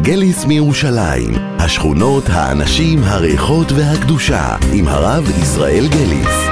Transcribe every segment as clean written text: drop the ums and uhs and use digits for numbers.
גליס מירושלים, השכונות, האנשים, הריחות והקדושה, עם הרב ישראל גליס.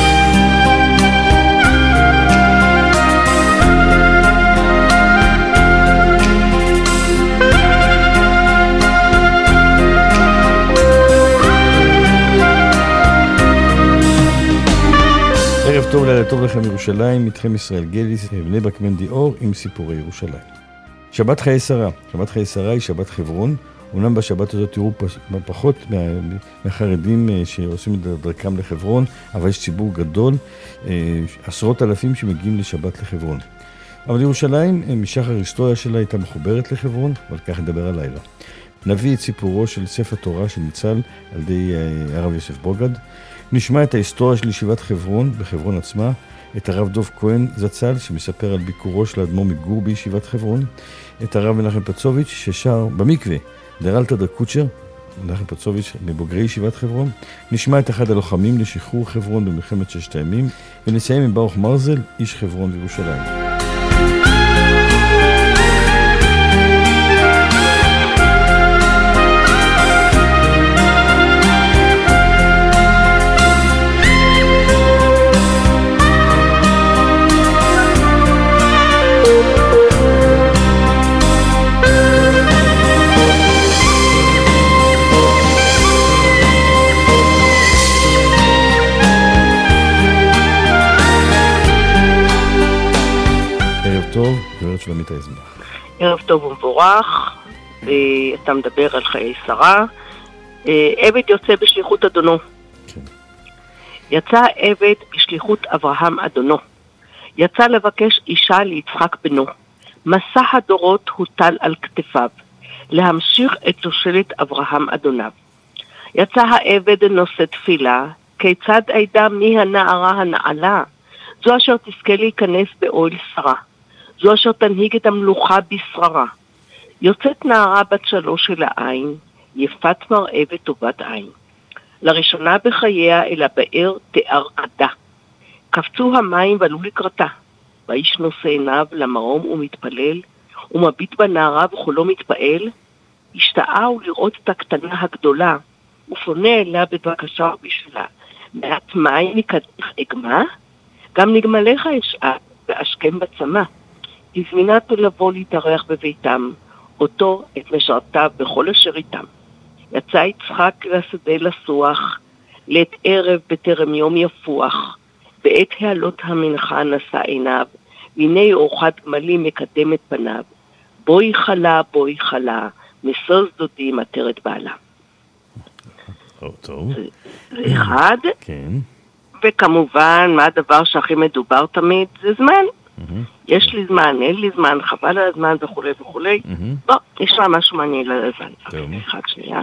ערב טוב, לילה טוב לכם ירושלים, איתכם ישראל גליס, בני ברק מנדי אור עם סיפורי ירושלים. שבת חיי שרה, שבת חיי שרה היא שבת חברון, אומנם בשבת הזאת תראו פחות מהחרדים שעושים את דרכם לחברון, אבל יש ציבור גדול, עשרות אלפים שמגיעים לשבת לחברון. אבל ירושלים, משחר ההיסטוריה שלה הייתה מחוברת לחברון, ועל כך נדבר הלילה. נביא את סיפורו של ספר תורה שניצל על ידי הרב יוסף בוגד, נשמע את ההיסטוריה של ישיבת חברון בחברון עצמה, את הרב דוב כהן זצ"ל שמספר על ביקורו של האדמו"ר מגור בישיבת חברון, את הרב מנחם פצוביץ' ששר במקווה דרלתא דקוצ'ר, מנחם פצוביץ' מבוגרי ישיבת חברון, נשמע את אחד הלוחמים לשחרור חברון במלחמת ששת הימים, ונסיים עם ברוך מרזל, איש חברון וירושלים. טוב, גברת שלומית היזמח. ערב טוב ומבורך, אתה מדבר על חיי שרה. עבד יוצא בשליחות אדונו. כן. יצא עבד בשליחות אברהם אדונו. יצא לבקש אישה ליצחק בנו. מסע הדורות הוטל על כתפיו, להמשיך את שושלת אברהם אדוניו. יצא העבד נושא תפילה, כיצד עדה מי הנערה הנעלה? זו אשר תזכה להיכנס באוהל שרה. זו אשר תנהיג את המלוכה בשררה. יוצאת נערה בת 3 של העין, יפת מראה וטובת עין. לראשונה בחייה אל הבאר תיאר קדה. קפצו המים ועלו לקראתה. ואיש נושא עיניו למרום ומתפלל, ומביט בנערה וכולו מתפעל. השתאה הוא לראות את הקטנה הגדולה, ופונה אליה בבקשה ובשלה. מעט מים מקדך אגמה? גם נגמלך אשאל ואשכם בצמא. הזמינתו לבוא להתארח בביתם, אותו את משרתיו בכל אשר איתם. יצא יצחק לשדה לסוח, לעת ערב בטרם יום יפוח, בעת העלות המנחה נשא עיניו, והנה אורחת גמלים מקדם את פניו. בואי חלה, מסוז דודי מטרת בעלה. טוב. זה אחד. כן. וכמובן, מה הדבר שהכי מדובר תמיד? זה זמן. יש לי זמן, אין לי זמן, חבל על הזמן וכו' וכו'. בוא, יש לה משהו מעניין על הזמן. אחד שנייה.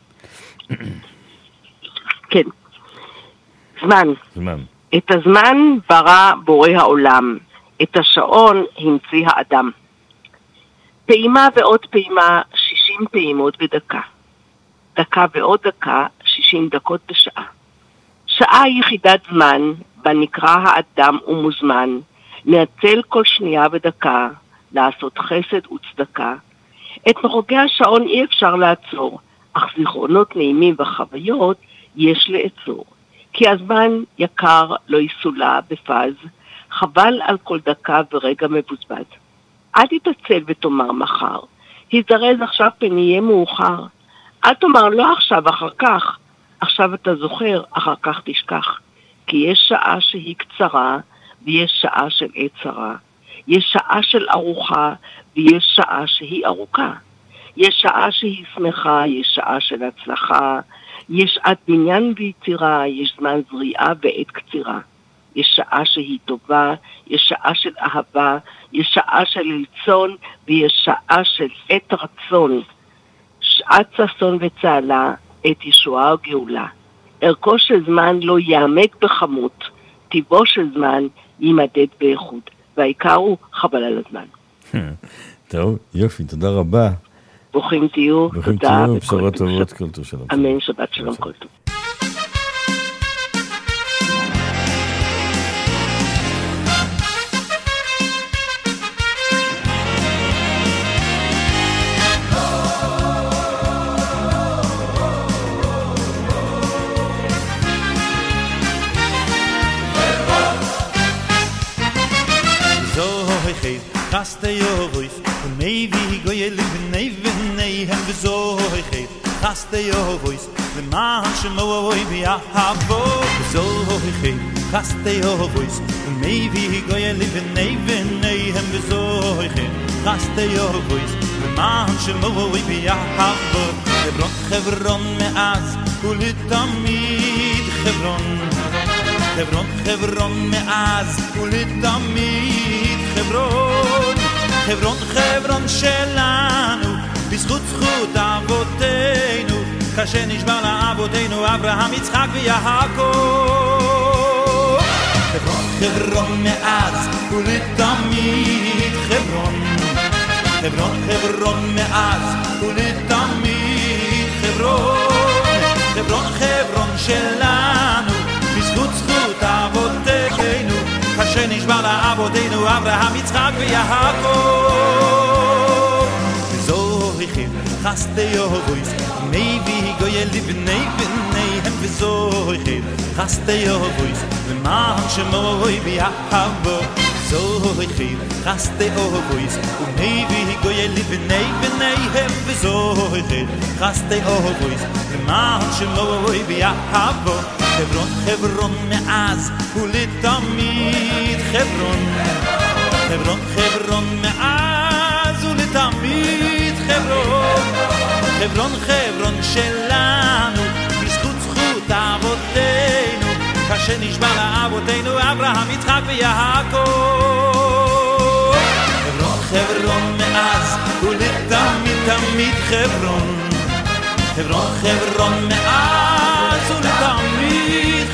כן. זמן. את הזמן ברא בורא העולם. את השעון המציא האדם. פעימה ועוד פעימה, 60 פעימות בדקה. דקה ועוד דקה, 60 דקות בשעה. שעה יחידת זמן, בה נקרא האדם ומוזמן, נעצל כל שנייה ודקה, לעשות חסד וצדקה. את מחוגי השעון אי אפשר לעצור, אך זיכרונות נעימים וחוויות יש לעצור. כי הזמן יקר לא יסולא בפז, חבל על כל דקה ורגע מבוזבז. אל תתעצל ותאמר מחר, הזדרז עכשיו פן יהיה מאוחר. אל תאמר לא עכשיו, אחר כך. עכשיו אתה זוכר, אחר כך תשכח. כי יש שעה שהיא קצרה, ויש שעה של עת צרה. יש שעה של ארוחה, ויש שעה שהיא ארוכה. יש שעה שהיא שמחה, יש שעה של הצלחה. יש שעת בניין ויצירה, יש זמן זריעה ועת קצירה. יש שעה שהיא טובה, יש שעה של אהבה, יש שעה של לצון, ויש שעה של עת רצון. שעת ששון וצהלה, עת ישועה וגאולה. ערכו של זמן לא יעמק בכמות, טיבו של זמן יימדד באיכות, והעיקר הוא חבל על הזמן. טוב, יופי, תודה רבה. ברוכים תהיו, תודה. בשורות טובות, כל טוב שלום. אמן, שבת שלום, כל טוב. Chaste Yovois, maybe go you live in Navy, and the Zoe. Chaste Yovois, the man Shemoi be a habo, Zoe. Chaste Yovois, maybe go you live in Navy, and the Zoe. Chaste Yovois, the man Shemoi be a habo, Hebron me'az, ulitamid Hebron. Hebron me'az, ulitamid חברון שלנו בזכות זכות אבותינו כאשר נשבע לאבותינו אברהם יצחק ויעקב חברון מאז ולתמיד חברון מאז ולתמיד חברון שלנו בזכות זכות אבותינו כאשר נשבע לאבותינו אברהם יצחק ויעקב וזוהיכם חסדי יהובויס maybe go you live in הם וזוהיכם חסדי יהובויס למען שמוי ביעבו זוהיכם חסדי יהובויס maybe go you live in הם וזוהיכם חסדי יהובויס למען שמוי ביעבו חברון מאז ולתמיד חברון מאז ולתמיד חברון שלנו בזכות זכות אבותינו כאשר נשבע לאבותינו אברהם יצחק ויעקב חברון מאז ולתמיד תמיד חברון מאז ולתמיד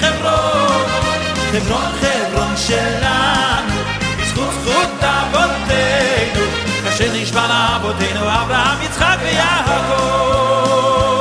חברון שלנו בזכות זכות אבותינו כאשר נשבע לאבותינו אברהם יצחק ויעקב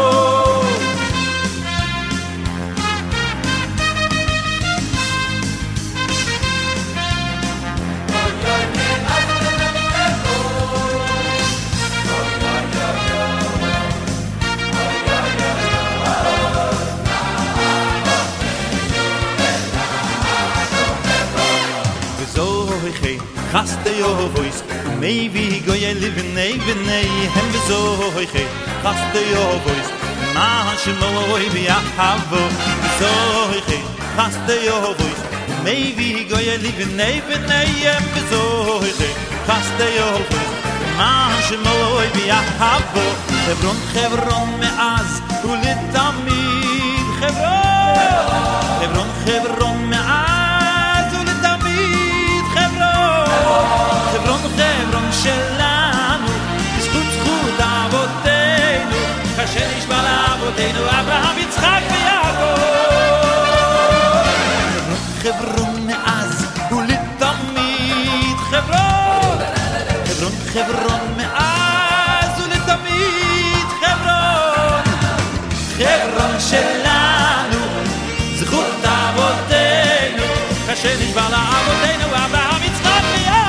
Chaste Yovois, maybe go you live in Navy, and the Zoe. Chaste Yovois, man Shemoi be a habo, Zoe. Chaste Yovois, maybe go you live in Navy, and the Zoe. Chaste Yovois, man Shemoi be a habo, Hebron me'az, ulitamid Hebron me'az, ulitamid חברון שלנו בזכות זכות אבותינו כאשר נשבע לאבותינו אברהם יצחק ויעקב חברון מאז ולתמיד חברון מאז ולתמיד חברון שלנו זכות אבותינו כאשר נשבע לאבותינו אברהם יצחק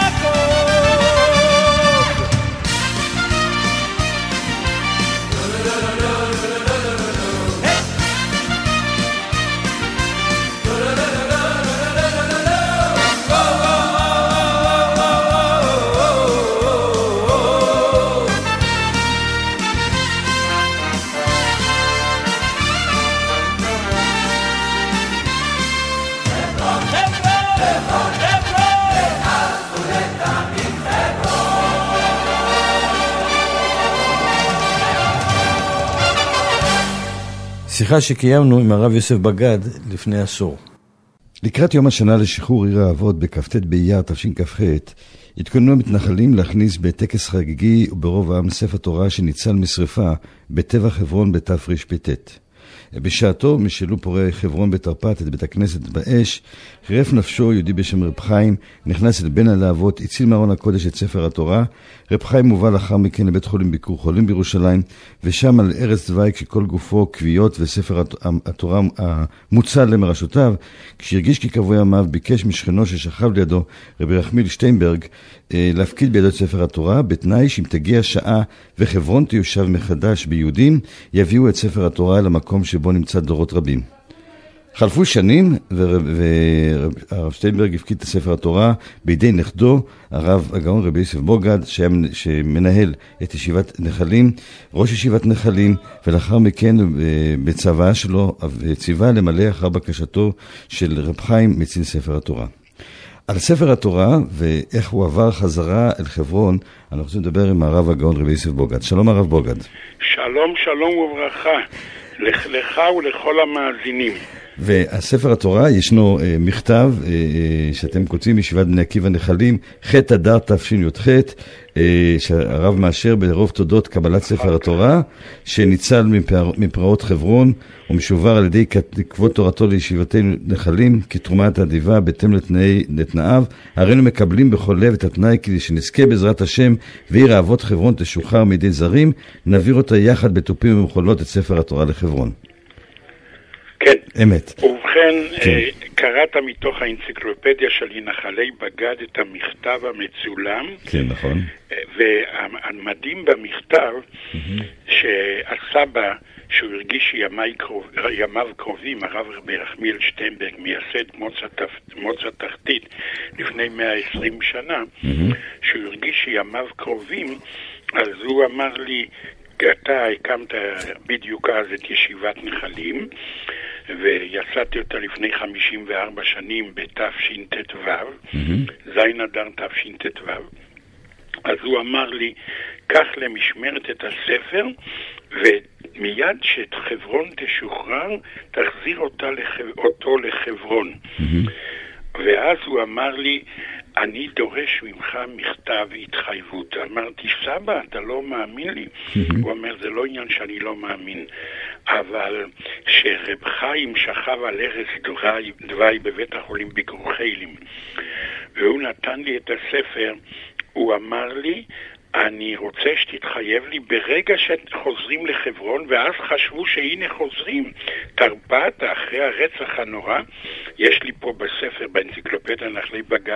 שיחה שקיימנו עם הרב יוסף בגד לפני עשור. לקראת יום השנה לשחרור עיר האבות בכ"ט באייר תשכ"ח, התכוננו המתנחלים להכניס בטקס חגיגי וברוב העם ספר תורה שניצל משריפה בטבח חברון בתרפ"ט. בשעתו משלו פורעי חברון בתרפ"ט את בית הכנסת באש, חירף נפשו יהודי בשם רב חיים, נכנס אל בין הלהבות, הציל מארון הקודש את ספר התורה. רב חיים מובא לאחר מכן לבית חולים ביקור חולים בירושלים, ושם על ארץ דווי כשכל גופו קביעות וספר התורה המוצל למרשותיו. כשהרגיש כי קבוע ימיו ביקש משכנו ששכב לידו, רבי רחמיל שטיינברג, להפקיד בידו את ספר התורה, בתנאי שאם תגיע שעה וחברון תיושב מחדש ביהודים, יביאו את ספר התורה אל המקום שבו נמצא דורות רבים. חלפו שנים, והרב שטיינברג הפקיד את ספר התורה בידי נכדו, הרב הגאון רבי יוסף בוגד, שמנהל את ישיבת נחלים, ראש ישיבת נחלים, ולאחר מכן בצוואה שלו, ציווה למלא אחר בקשתו של רב חיים מציל ספר התורה. על ספר התורה ואיך הוא עבר חזרה אל חברון, אנחנו רוצים לדבר עם הרב הגאון רבי יוסף בוגד. שלום הרב בוגד. שלום, שלום וברכה, לך ולכל המאזינים. והספר התורה, ישנו מכתב שאתם כותבים מישיבת בני עקיבא נחלים, ח' אדר תשי"ח, שהרב מאשר ברוב תודות קבלת ספר התורה, שניצל מפרעות חברון, ומשובר על ידי כבוד תורתו לישיבתנו נחלים, כתרומת אדיבה בהתאם לתנאיו, הרינו מקבלים בכל לב את התנאי כדי שנזכה בעזרת השם, ועיר האבות חברון תשוחרר מידי זרים, נעביר אותה יחד בתופים ומחולות את ספר התורה לחברון. כן. אמת. ובכן, כן. קראת מתוך האנציקלופדיה של נחלי בגד את המכתב המצולם. כן, נכון. והמדהים במכתב, שהסבא, שהוא הרגיש ימיו קרובים, הרב רבי יחמיאל שטיינברג, מייסד מוצא תחתית לפני 120 שנה, שהוא הרגיש ימיו קרובים, אז הוא אמר לי, אתה הקמת בדיוק אז את ישיבת נחלים, ויצאתי אותה לפני 54 שנים בתש"ט"ו, זין אדר תש"ט"ו. אז הוא אמר לי, קח למשמרת את הספר, ומיד שחברון תשוחרר, תחזיר אותו לחברון. ואז הוא אמר לי, אני דורש ממך מכתב התחייבות. אמרתי, סבא, אתה לא מאמין לי? הוא אומר, זה לא עניין שאני לא מאמין, אבל שרב חיים שכב על ערש דווי בבית החולים בגרוחיילים, והוא נתן לי את הספר, הוא אמר לי, אני רוצה שתתחייב לי ברגע שחוזרים לחברון, ואז חשבו שהנה חוזרים. תרפ"ט, אחרי הרצח הנורא, יש לי פה בספר, באנציקלופדיה נחלי בגד,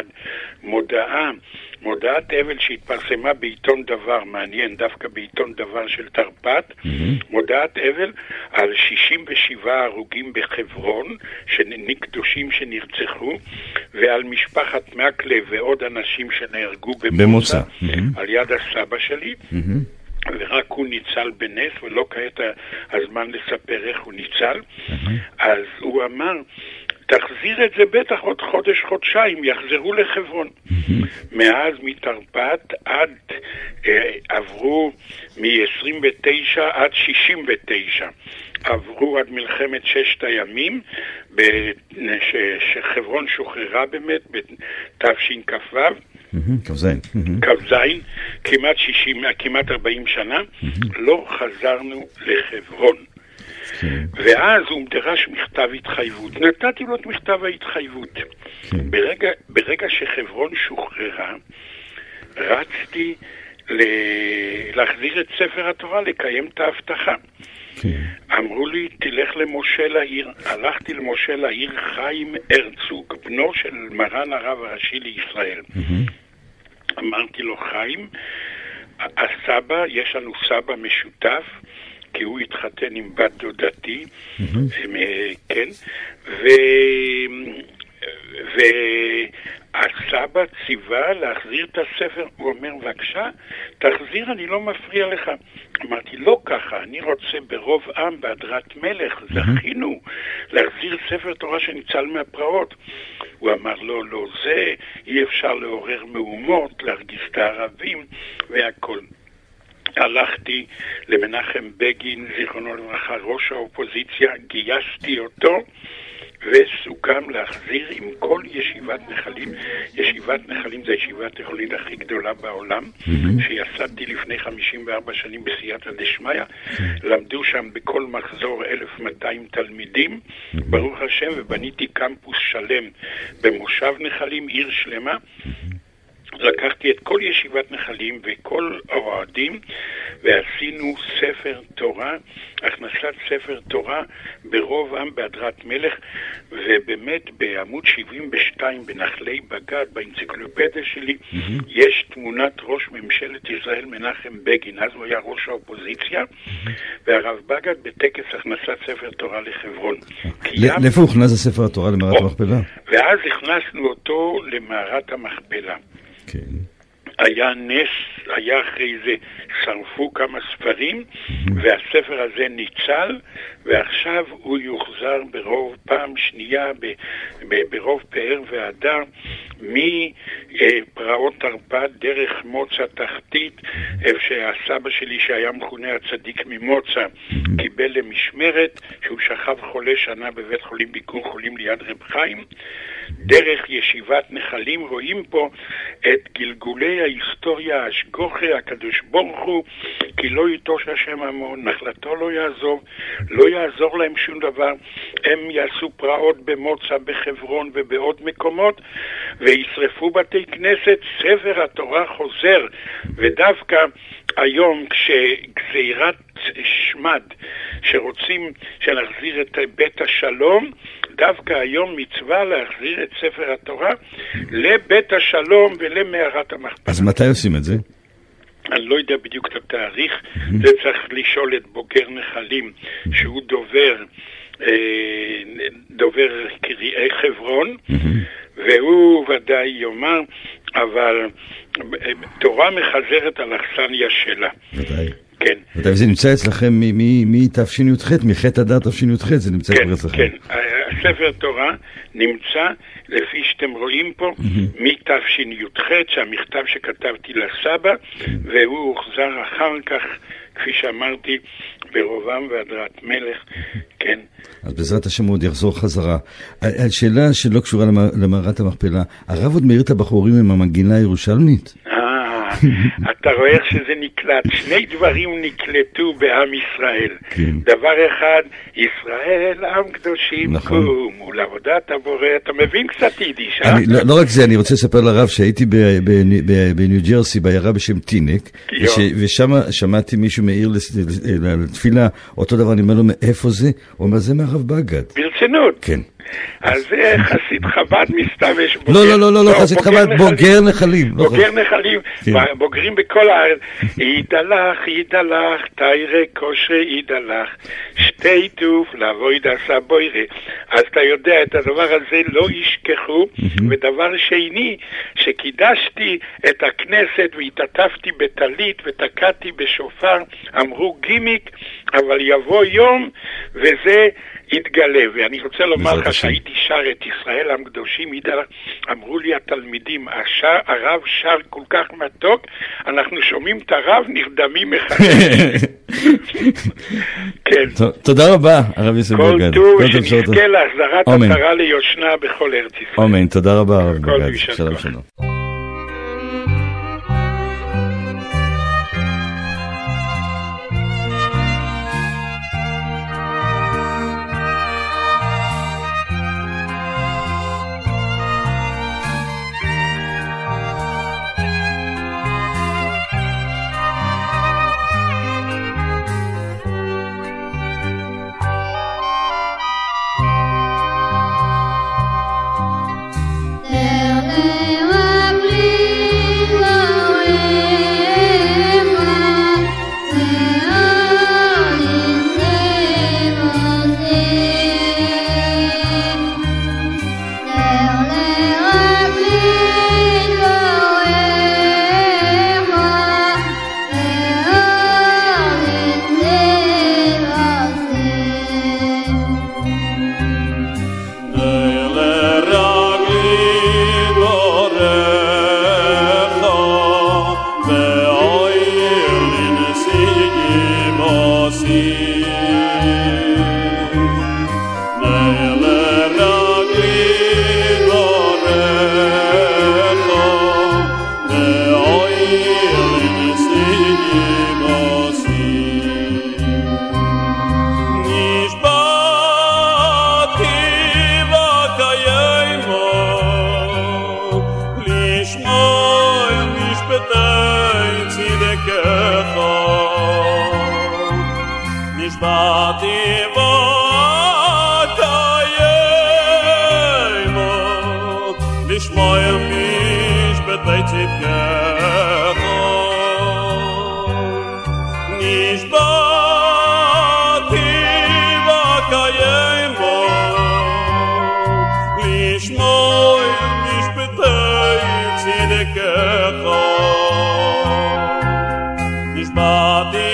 מודעת אבל שהתפרסמה בעיתון דבר, מעניין, דווקא בעיתון דבר של תרפ"ט, מודעת אבל על 67 הרוגים בחברון, קדושים שנרצחו, ועל משפחת מקלב ועוד אנשים שנהרגו במוצא, על יד הסבא שלי, ורק הוא ניצל בנס, ולא כעת הזמן לספר איך הוא ניצל. אז הוא אמר, תחזיר את זה בטח עוד חודש-חודשיים, יחזרו לחברון. מאז מתרפ"ט עד עברו מ-29 עד 69. עברו עד מלחמת ששת הימים, שחברון שוחררה באמת בתש"כ"ו, כ"ז, כמעט 40 שנה, לא חזרנו לחברון. ואז הוא דרש מכתב התחייבות. נתתי לו את מכתב ההתחייבות. ברגע שחברון שוחררה, רצתי להחזיר את ספר התורה, לקיים את ההבטחה. אמרו לי, תלך למשה לעיר. הלכתי למשה לעיר חיים הרצוג, בנו של מרן הרב הראשי לישראל. אמרתי לו, חיים, הסבא, יש לנו סבא משותף, כי הוא התחתן עם בת דודתי, כן, והסבא ציווה להחזיר את הספר. הוא אומר, בבקשה, תחזיר, אני לא מפריע לך. אמרתי, לא ככה, אני רוצה ברוב עם, בהדרת מלך, זכינו להחזיר ספר תורה שניצל מהפרעות. הוא אמר, לא, זה אי אפשר לעורר מהומות, להרגיז את הערבים והכל. הלכתי למנחם בגין, זיכרונו לברכה, ראש האופוזיציה, גייסתי אותו, וסוכם להחזיר עם כל ישיבת נחלים. ישיבת נחלים זה הישיבה התיכונית הכי גדולה בעולם, שיסדתי לפני 54 שנים בסייעתא דשמיא. למדו שם בכל מחזור 1,200 תלמידים, ברוך השם, ובניתי קמפוס שלם במושב נחלים, עיר שלמה. לקחתי את כל ישיבת נחלים וכל האוהדים ועשינו ספר תורה, הכנסת ספר תורה ברוב עם בהדרת מלך, ובאמת בעמוד 72 בנחלי בגד, באנציקלופדיה שלי, יש תמונת ראש ממשלת ישראל מנחם בגין, אז הוא היה ראש האופוזיציה, והרב בגד בטקס הכנסת ספר תורה לחברון. לאיפה הוכנס הספר התורה למערת המכפלה? ואז הכנסנו אותו למערת המכפלה. כן. היה נס, היה אחרי זה שרפו כמה ספרים, והספר הזה ניצל, ועכשיו הוא יוחזר ברוב פעם שנייה, ברוב פאר והדר, מפרעות תרפ"ט דרך מוצא תחתית, איפה שהסבא שלי שהיה מכונה הצדיק ממוצא, קיבל למשמרת, שהוא שכב חולה שנה בבית חולים ביקור חולים ליד רב חיים, דרך ישיבת נחלים רואים פה את גלגולי ההיסטוריה השגוחה, הקדוש ברוך הוא, כי לא יטוש השם עמו, נחלתו לא יעזוב, לא יעזור להם שום דבר, הם יעשו פרעות במוצא, בחברון ובעוד מקומות, וישרפו בתי כנסת, ספר התורה חוזר, ודווקא היום כשגזירת שמד, שרוצים שנחזיר את בית השלום, דווקא היום מצווה להחזיר את ספר התורה לבית השלום ולמערת המכפלה. אז מתי עושים את זה? אני לא יודע בדיוק את התאריך, זה צריך לשאול את בוגר נחלים, שהוא דובר קריאי חברון, והוא ודאי יאמר, אבל תורה מחזרת על אכסניה שלה. ודאי. כן. ודאי, זה נמצא אצלכם מתש"ח, מחטא אדר תש"ח, זה נמצא כבר אצלכם. כן, הספר תורה נמצא, לפי שאתם רואים פה, מתש"ח, שהמכתב שכתבתי לסבא, והוא הוחזר אחר כך, כפי שאמרתי, ברובם והדרת מלך, כן. אז בעזרת השם הוא עוד יחזור חזרה. השאלה שלא קשורה למערת המכפלה, הרב עוד מעיר את הבחורים עם המנגינה הירושלמית? אתה רואה איך שזה נקלט. שני דברים נקלטו בעם ישראל. דבר אחד, ישראל עם קדושים קומו לעבודת הבורא. אתה מבין קצת יידיש, אה? לא רק זה, אני רוצה לספר לרב שהייתי בניו ג'רסי, בעיירה בשם טינק, ושם שמעתי מישהו מעיר לתפילה, אותו דבר, אני אומר לו, מאיפה זה? הוא אומר, זה מהרב בגד. ברצינות? כן. אז זה חסיד חב"ד מסתמש. לא, חסיד חב"ד, בוגר נחלים. בוגר נחלים, בוגרים בכל הארץ. ידלך, תיירה כושרי ידלך, שתי טוף לבוי דסה בוירה. אז אתה יודע, את הדבר הזה לא ישכחו, ודבר שני, שקידשתי את הכנסת והתעטפתי בטלית ותקעתי בשופר, אמרו גימיק, אבל יבוא יום וזה יתגלה. ואני רוצה לומר לך שהייתי שר את ישראל עם קדושים, אמרו לי התלמידים, הרב שר כל כך מתוק, אנחנו שומעים את הרב נרדמים אחד. כן. תודה רבה, הרב יוסף בגד. כל טוב, ושנזכה להחזרת עטרה ליושנה בכל ארץ ישראל. אמן, תודה רבה, הרב בגד. שלום שלום. Lishmoy נשבעתי בקיימו לשמוע משפטי צדקך נשבעתי בקיימו לשמוע משפטי צדקך נשבעתי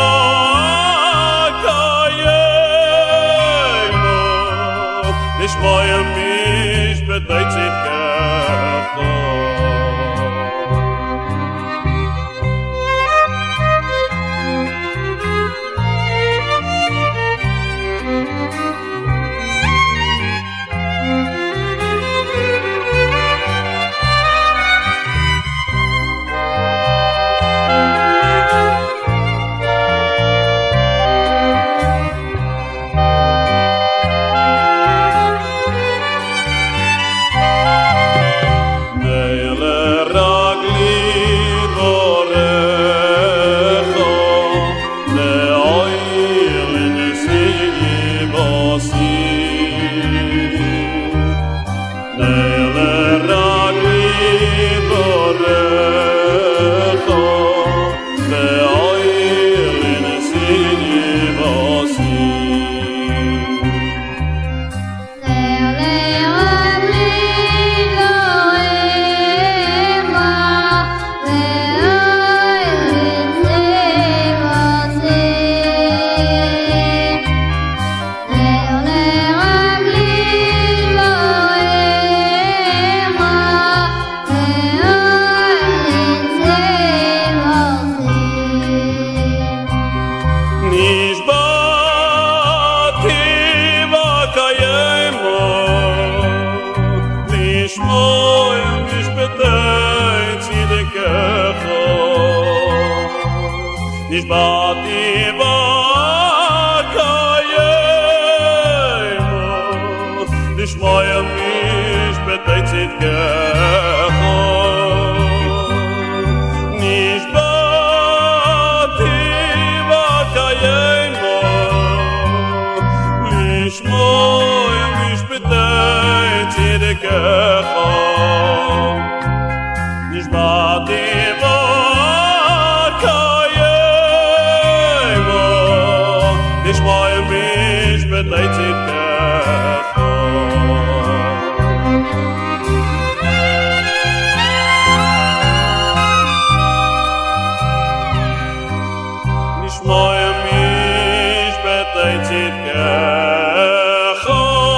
לשמוע משפטי צדקך נשבעתי בקיימו לשמוע משפטי צדקך נשבעתי בקיימו לשמוע משפטי צדקך נשבעתי לשמוע משפטי צדקך לשמוע משפטי צדקך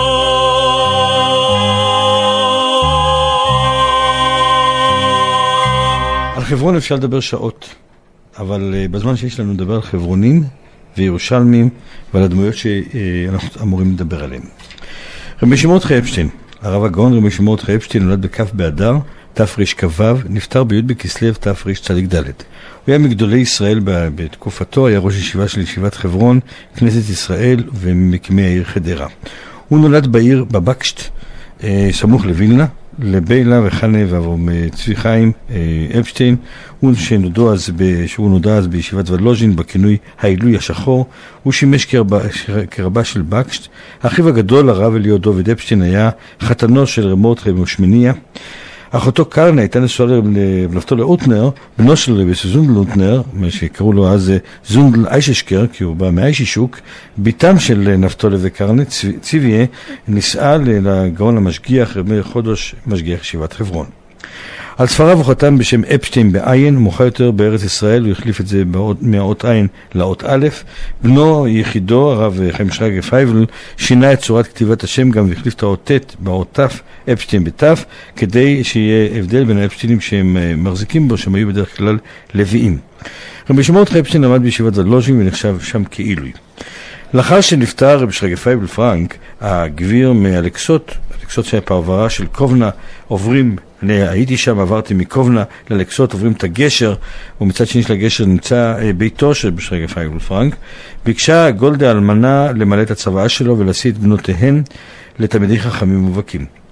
על חברון אפשר לדבר שעות, אבל בזמן שיש לנו לדבר על חברונים וירושלמים ועל הדמויות שאנחנו אמורים לדבר עליהן. רבי שמעון מרדכי אפשטיין, הרב הגאון רבי שמעון מרדכי אפשטיין, נולד בכ' באדר תרכ"ו, נפטר בי' בכסלו תרצ"ד. הוא היה מגדולי ישראל בתקופתו, היה ראש ישיבה של ישיבת חברון, כנסת ישראל ומקימי העיר חדרה. הוא נולד בעיר בבקשט, סמוך לווילנה, לביילה וחנה ואברהם צבי חיים אפשטיין, שהוא נודע אז בישיבת ולוז'ין בכינוי העילוי השחור. הוא שימש כרבה של בקשט. אחיו הגדול הרב אליהו דוד אפשטיין היה חתנו של רב מרדכי משמניה. אחותו קרנה הייתה נשואה לנפתולי אוטנר, בנו של רבי זונדל אוטנר, מה שקראו לו אז זונדל אייששקר, כי הוא בא מאיישישוק. ביתם של נפתולי וקרנה, ציוויה, נישאה לגאון המשגיח, רבי חודש משגיח ישיבת חברון. על ספריו הוא חתם בשם אפשטיין בעין, מאוחר יותר בארץ ישראל, הוא החליף את זה מהאות עין לאות א'. בנו יחידו, הרב חיים שרגא פייבל, שינה את צורת כתיבת השם גם והחליף את האות ת' באות ת', אפשטיין בת', כדי שיהיה הבדל בין האפשטיינים שהם מחזיקים בו, שהם היו בדרך כלל לוויים. רבי שמעון מרדכי אפשטיין למד בישיבת ולוז'ין ונחשב שם כעילוי. לאחר שנפטר רבי שרגא פייבל פרנק, הגביר מאלכסות, אלכסות שהיה פרברה של קובנה, הייתי שם, עברתי מקובנה לאלכסות, עוברים את הגשר, ומצד שני של הגשר נמצא ביתו של רבי שרגא פייבל פרנק. ביקשה גולדה אלמנה למלא את הצוואה שלו ולהשיא את בנותיהן לתלמידי חכמים מובהקים.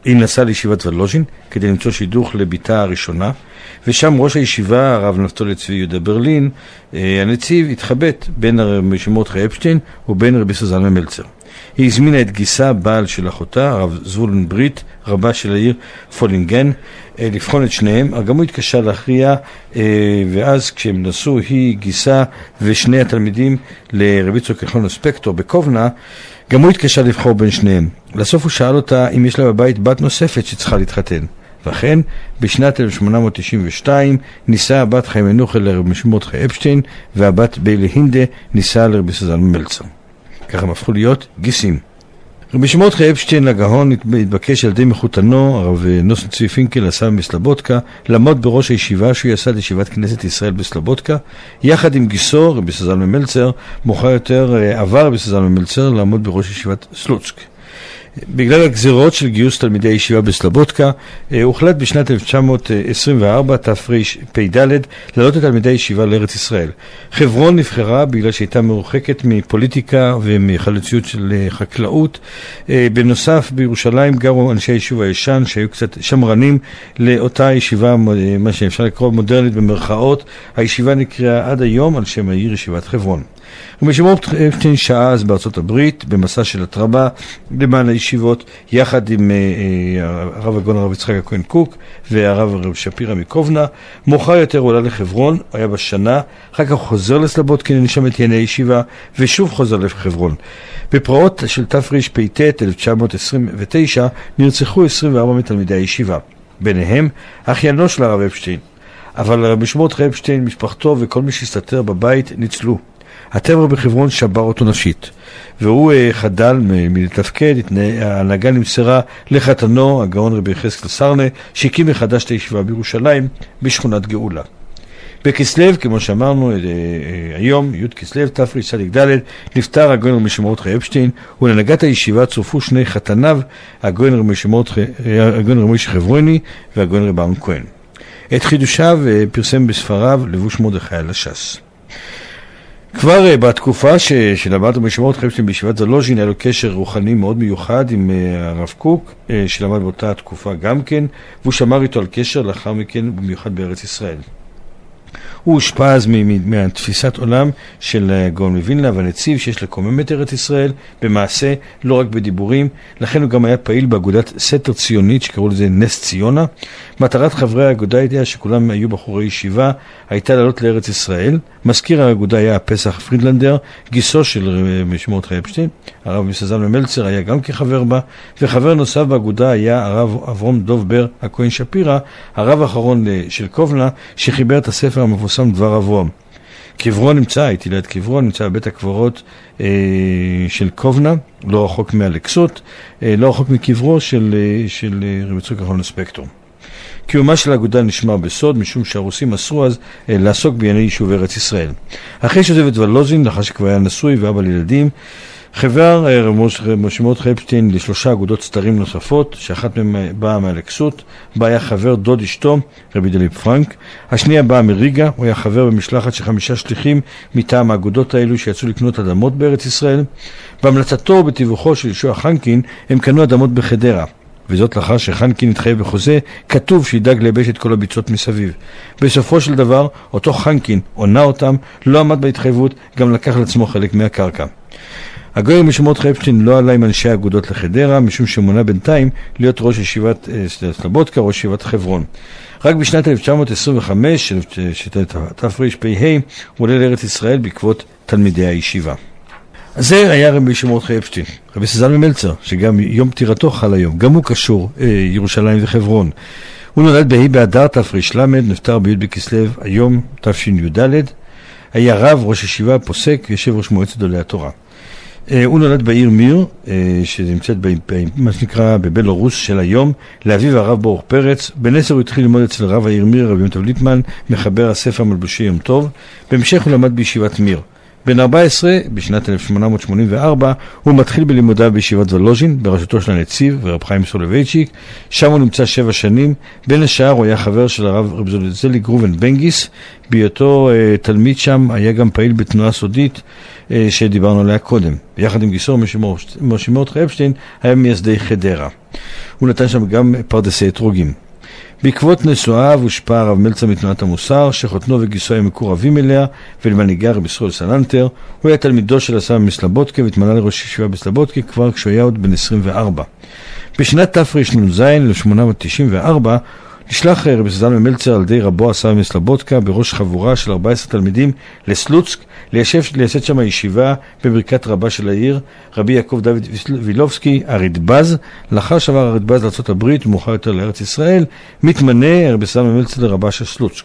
היא נסעה לישיבת ולוז'ין כדי למצוא שידוך לביתה הראשונה, ושם ראש הישיבה, הרב נפתולי צבי יהודה ברלין, הנציב, התחבט בין רבי מרדכי אפשטיין ובין רבי סוזלמן מלצר. היא הזמינה את גיסה, בעל של אחותה, הרב זבולון ברית, רבה של העיר פולינגן, לבחון את שניהם. גם הוא התקשה להכריע, ואז כשהם נסעו, היא, גיסה ושני התלמידים לרבי יצחק כחלון הספקטור בקובנה, גם הוא התקשה לבחור בין שניהם. לסוף הוא שאל אותה אם יש לה בבית בת נוספת שצריכה להתחתן. ואכן, בשנת 1892 נישאה הבת חיים מנוחל לרבי מרדכי אפשטיין, והבת ביילי הינדה נישאה לרבי סוזלמן מלצר. ככה הם הפכו להיות גיסים. רבי מרדכי אפשטיין הגאון התבקש על ידי מחותנו, הרב נוסן צבי פינקל, הסבא מסלובודקה, לעמוד בראש הישיבה שהוא יסד ישיבת כנסת ישראל בסלובודקה, יחד עם גיסו, רבי סוזלמן מלצר. מאוחר יותר עבר רבי סוזלמן מלצר לעמוד בראש ישיבת סלוצק. בגלל הגזירות של גיוס תלמידי הישיבה בסלובודקה, הוחלט בשנת 1924 תרפ"ד לעלות את תלמידי הישיבה לארץ ישראל. חברון נבחרה בגלל שהייתה מרוחקת מפוליטיקה ומחלוציות של חקלאות. בנוסף, בירושלים גרו אנשי היישוב הישן שהיו קצת שמרנים לאותה ישיבה, מה שאפשר לקרוא מודרנית במרכאות. הישיבה נקראה עד היום על שם העיר ישיבת חברון. רבי מרדכי אפשטיין שעה אז בארצות הברית במסע של התרבה למען הישיבות, יחד עם הרב הגאון הרב יצחק הכהן קוק והרב רב שפירא מקובנה. מאוחר יותר הוא עלה לחברון, היה בשנה, אחר כך חוזר לסלובודקה, נשם את יני הישיבה, ושוב חוזר לחברון. בפרעות של תרפ"ט 1929 נרצחו 24 מתלמידי הישיבה, ביניהם אחיינו של הרב אפשטיין. אבל רבי מרדכי אפשטיין, משפחתו וכל מי שהסתתר בבית ניצלו. הטבע בחברון שבר אותו נפשית, והוא חדל מלתפקד. ההנהגה נמסרה לחתנו, הגאון רבי יחזקאל סרנה, שהקים מחדש את הישיבה בירושלים בשכונת גאולה. בכסלו, כמו שאמרנו היום, י' כסלו תרצ"ד, נפטר הגאון רבי מרדכי אפשטיין, ולהנהגת הישיבה צורפו שני חתניו, הגאון רבי משה חברוני והגאון רבי אהרון כהן. את חידושיו פרסם בספריו לבוש מרדכי על הש"ס. כבר בתקופה שלמד רבי מרדכי אפשטיין בישיבת ולוז'ין, היה לו קשר רוחני מאוד מיוחד עם הרב קוק, שלמד באותה תקופה גם כן, והוא שמר איתו על קשר לאחר מכן במיוחד בארץ ישראל. הוא הושפע אז מהתפיסת עולם של הגאון מווילנה והנציב שיש לקומם את ארץ ישראל במעשה, לא רק בדיבורים. לכן הוא גם היה פעיל באגודת סתר ציונית שקראו לזה נס ציונה. מטרת חברי האגודה הייתה שכולם היו בחורי ישיבה, הייתה לעלות לארץ ישראל. מזכיר האגודה היה פסח פרידלנדר, גיסו של רבי מרדכי אפשטיין. הרב סוזלמן מלצר היה גם כחבר בה, וחבר נוסף באגודה היה הרב אברום דוב בר הכהן שפירא, הרב האחרון של קובנה, שחיבר את הספר המפורסם דבר אברום. קברו נמצא, הייתי ליד קברו, נמצא בבית הקברות של קובנה, לא רחוק מאלכסות, לא רחוק מקברו של רבי יצחק כחלון הספקטור. קיומה של האגודה נשמר בסוד, משום שהרוסים אסרו אז לעסוק בענייני יישוב ארץ ישראל. אחרי שעזב את ולוז'ין, לאחר שכבר היה נשוי ואבא לילדים, חבר רבי מרדכי אפשטיין לשלושה אגודות סתרים נוספות, שאחת מהן באה מאלכסות, בה היה חבר דוד אשתו, רבי דליב פרנק. השנייה באה מריגה, הוא היה חבר במשלחת של 5 שליחים מטעם האגודות האלו שיצאו לקנות אדמות בארץ ישראל. בהמלצתו ובתיווכו של ישוע חנקין, הם קנו אדמות בחדרה. וזאת לאחר שחנקין התחייב בחוזה, כתוב שידאג לייבש את כל הביצות מסביב. בסופו של דבר, אותו חנקין עונה אותם, לא עמד בהתחייבות, גם לקח לעצמו חלק מהקרקע. הגאון רבי מרדכי אפשטיין לא עלה עם אנשי האגודות לחדרה, משום שמונה בינתיים להיות ראש ישיבת סלובודקה, ראש ישיבת חברון. רק בשנת 1925, תרפ"ה, הוא עולה לארץ ישראל בעקבות תלמידי הישיבה. אז זה היה רבי מרדכי אפשטיין. רבי סוזלמן מלצר, שגם יום פטירתו חל היום, גם הוא קשור ירושלים וחברון. הוא נולד בה' באדר תר"ל, נפטר בי' בכסלו היום תשי"ד. היה רב, ראש ישיבה, פוסק, יושב ראש מועצת גדולי התורה. הוא נולד בעיר מיר, שנמצאת מה שנקרא בבלרוס של היום, לאביו הרב ברוך פרץ. בן 10 הוא התחיל ללמוד אצל רב העיר מיר, רבי יום טוב ליפמן, מחבר הספר מלבושי יום טוב. בהמשך הוא למד בישיבת מיר. בן 14, בשנת 1884, הוא מתחיל בלימודיו בישיבת וולוז'ין, בראשותו של הנציב ורב חיים סולובייצ'יק. שם הוא נמצא 7 שנים. בין השאר הוא היה חבר של הרב רב זליג ראובן בנגיס. בהיותו תלמיד שם היה גם פעיל בתנועה סודית שדיברנו עליה קודם. יחד עם גיסו משה מרדכי אפשטיין היה מייסדי חדרה. הוא נתן שם גם פרדסי אתרוגים. בעקבות נשואיו הושפע הרב מלצר מתנועת המוסר, שחותנו וגיסו היו מקורבים אליה ולמנהיגה רב ישראל סלנטר. הוא היה תלמידו של הסבא מסלבודקה והתמנה לראש ישיבה בסלבודקה כבר כשהוא היה עוד בן 24. בשנת תרנ"ז 1894 נשלח רבי זלמן מלצר על ידי רבו הסבא מסלבודקה בראש חבורה של 14 תלמידים לסלוצק, לייסד שם הישיבה בברכת רבה של העיר, רבי יעקב דוד וילובסקי, הרדב"ז. לאחר שעבר הרדב"ז לארצות הברית ומאוחר יותר לארץ ישראל, מתמנה רבי זלמן מלצר לרבה של סלוצק.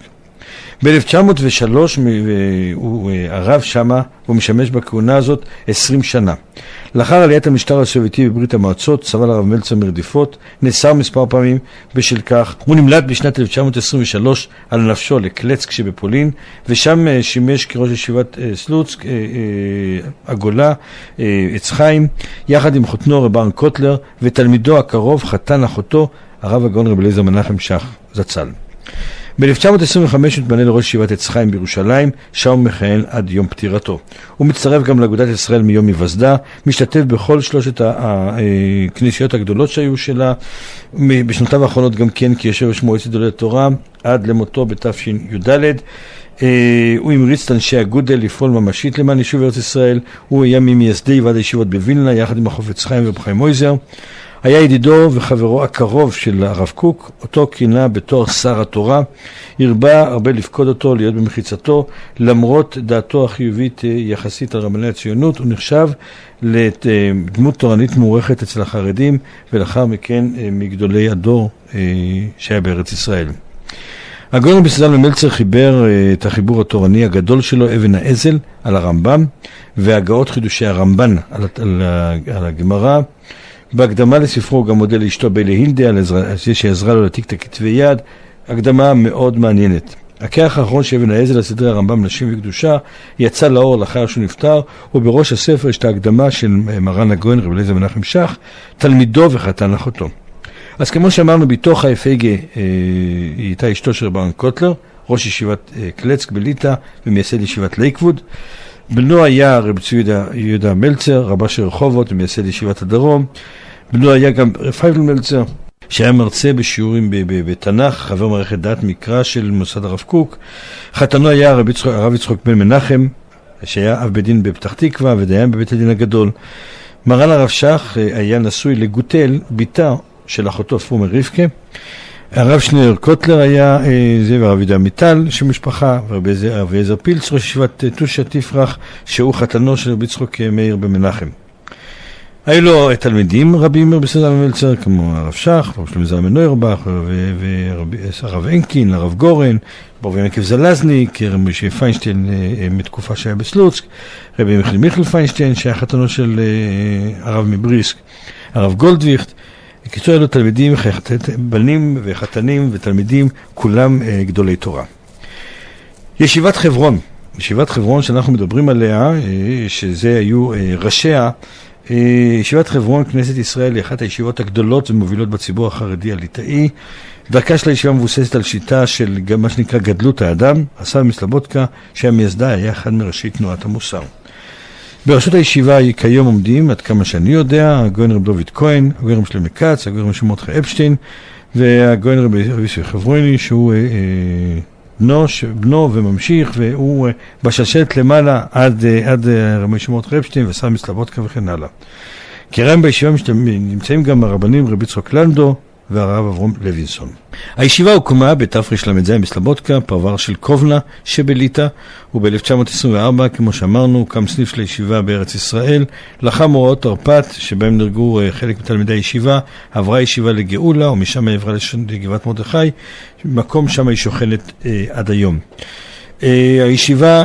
ב-1903 הוא הרב שמה, הוא משמש בכהונה הזאת 20 שנה. לאחר עליית המשטר הסובייטי בברית המועצות, סבל הרב מלצר מרדיפות, נאסר מספר פעמים בשל כך. הוא נמלט בשנת 1923 על נפשו לקלצק שבפולין, ושם שימש כראש ישיבת סלוצק, הגולה, עץ חיים, יחד עם חותנו רב אהרן קוטלר, ותלמידו הקרוב, חתן אחותו, הרב הגאון רבי אליעזר מנחם שך זצ"ל. ב-1925 התמנה לראש ישיבת עץ חיים בירושלים, שם הוא מכהן עד יום פטירתו. הוא מצטרף גם לאגודת ישראל מיום היווסדה, משתתף בכל 3 הכנסיות הגדולות שהיו שלה, בשנותיו האחרונות גם כן כיושב ראש מועצת גדולי התורה, עד למותו בתשי"ד. הוא המריץ את אנשי הגודל לפעול ממשית למען יישוב ארץ ישראל. הוא היה ממייסדי ועד הישיבות בווילנה, יחד עם החפץ חיים ורב חיים מויזר. היה ידידו וחברו הקרוב של הרב קוק, אותו כינה בתור שר התורה. הרבה הרבה לפקוד אותו, להיות במחיצתו, למרות דעתו החיובית יחסית על רבני הציונות. הוא נחשב לדמות תורנית מוערכת אצל החרדים, ולאחר מכן מגדולי הדור שהיה בארץ ישראל. הגאון רבי זלמן מלצר חיבר את החיבור התורני הגדול שלו, אבן העזל, על הרמב"ם, והגאות חידושי הרמב"ן על הגמרא. בהקדמה לספרו הוא גם מודה לאשתו ביילה הילדה על זה שעזרה לו להעתיק את הכתבי יד. הקדמה מאוד מעניינת. הכרך האחרון של אבן העזל לסדרי הרמב"ם נשים וקדושה יצא לאור לאחר שהוא נפטר, ובראש הספר יש את ההקדמה של מרן הגאון רבי אליעזר מנחם שך, תלמידו וחתן אחותו. אז כמו שאמרנו, בתוך האפגה היא הייתה אשתו של רב אהרן קוטלר, ראש ישיבת קלצק בליטא ומייסד ישיבת לייקווד. בנו היה רב צבי יהודה מלצר, רבה של רחובות ומייסד ישיבת הדרום. בנו היה גם רב פייבל מלצר, שהיה מרצה בשיעורים בתנ"ך, חבר מערכת דת מקרא של מוסד הרב קוק. חתנו היה הרב יצחק בן מנחם, שהיה אב בית דין בפתח תקווה ודיין בבית הדין הגדול. מרן הרב שך היה נשוי לגוטל, ביתה של אחותו פרומר רבקה. הרב שניאור קוטלר היה זה, והרב יהודה מיטל של משפחה, ורבי אליעזר פילץ, ראש ישיבת תושע תפרח, שהוא חתנו של רבי יצחק מאיר במנחם. היו לו תלמידים רבים רבי זלמן מלצר, כמו הרב שך, רב שלמה זלמן נוירבך, והרב אנקין, הרב גורן, רב ינקב זלזניק, רבי משה פיינשטיין מתקופה שהיה בסלוצק, רבי מיכל פיינשטיין שהיה חתנו של הרב מבריסק, הרב גולדוויכט. בקיצור, אלו תלמידים, בנים וחתנים ותלמידים, כולם גדולי תורה. ישיבת חברון, ישיבת חברון שאנחנו מדברים עליה, שזה היו ראשיה, ישיבת חברון, כנסת ישראל, היא אחת הישיבות הגדולות ומובילות בציבור החרדי הליטאי. דרכה של הישיבה מבוססת על שיטה של מה שנקרא גדלות האדם. הסבא מסלבודקה, שהמייסדה היה אחד מראשי תנועת המוסר. בראשות הישיבה כיום עומדים, עד כמה שאני יודע, הגאון רב דוד כהן, הגאון רב שלמה כץ, הגאון רב מרדכי אפשטיין, והגאון רב יוסף חברוני, שהוא בנו וממשיך, והוא בשלשלת למעלה עד רב מרדכי אפשטיין והסבא מסלבודקה וכן הלאה. כרם בישיבה נמצאים גם הרבנים רבי יצחק לנדו והרב אברהם לוינסון. הישיבה הוקמה בתרל"ז בסלבודקה, פרבר של קובנה שבליטא, וב-1924, כמו שאמרנו, הוקם סניף של הישיבה בארץ ישראל. לאחר מאורעות תרפ"ט, שבהם נהרגו חלק מתלמידי הישיבה, עברה הישיבה לגאולה, ומשם עברה לגבעת מרדכי, מקום שם היא שוכנת עד היום. הישיבה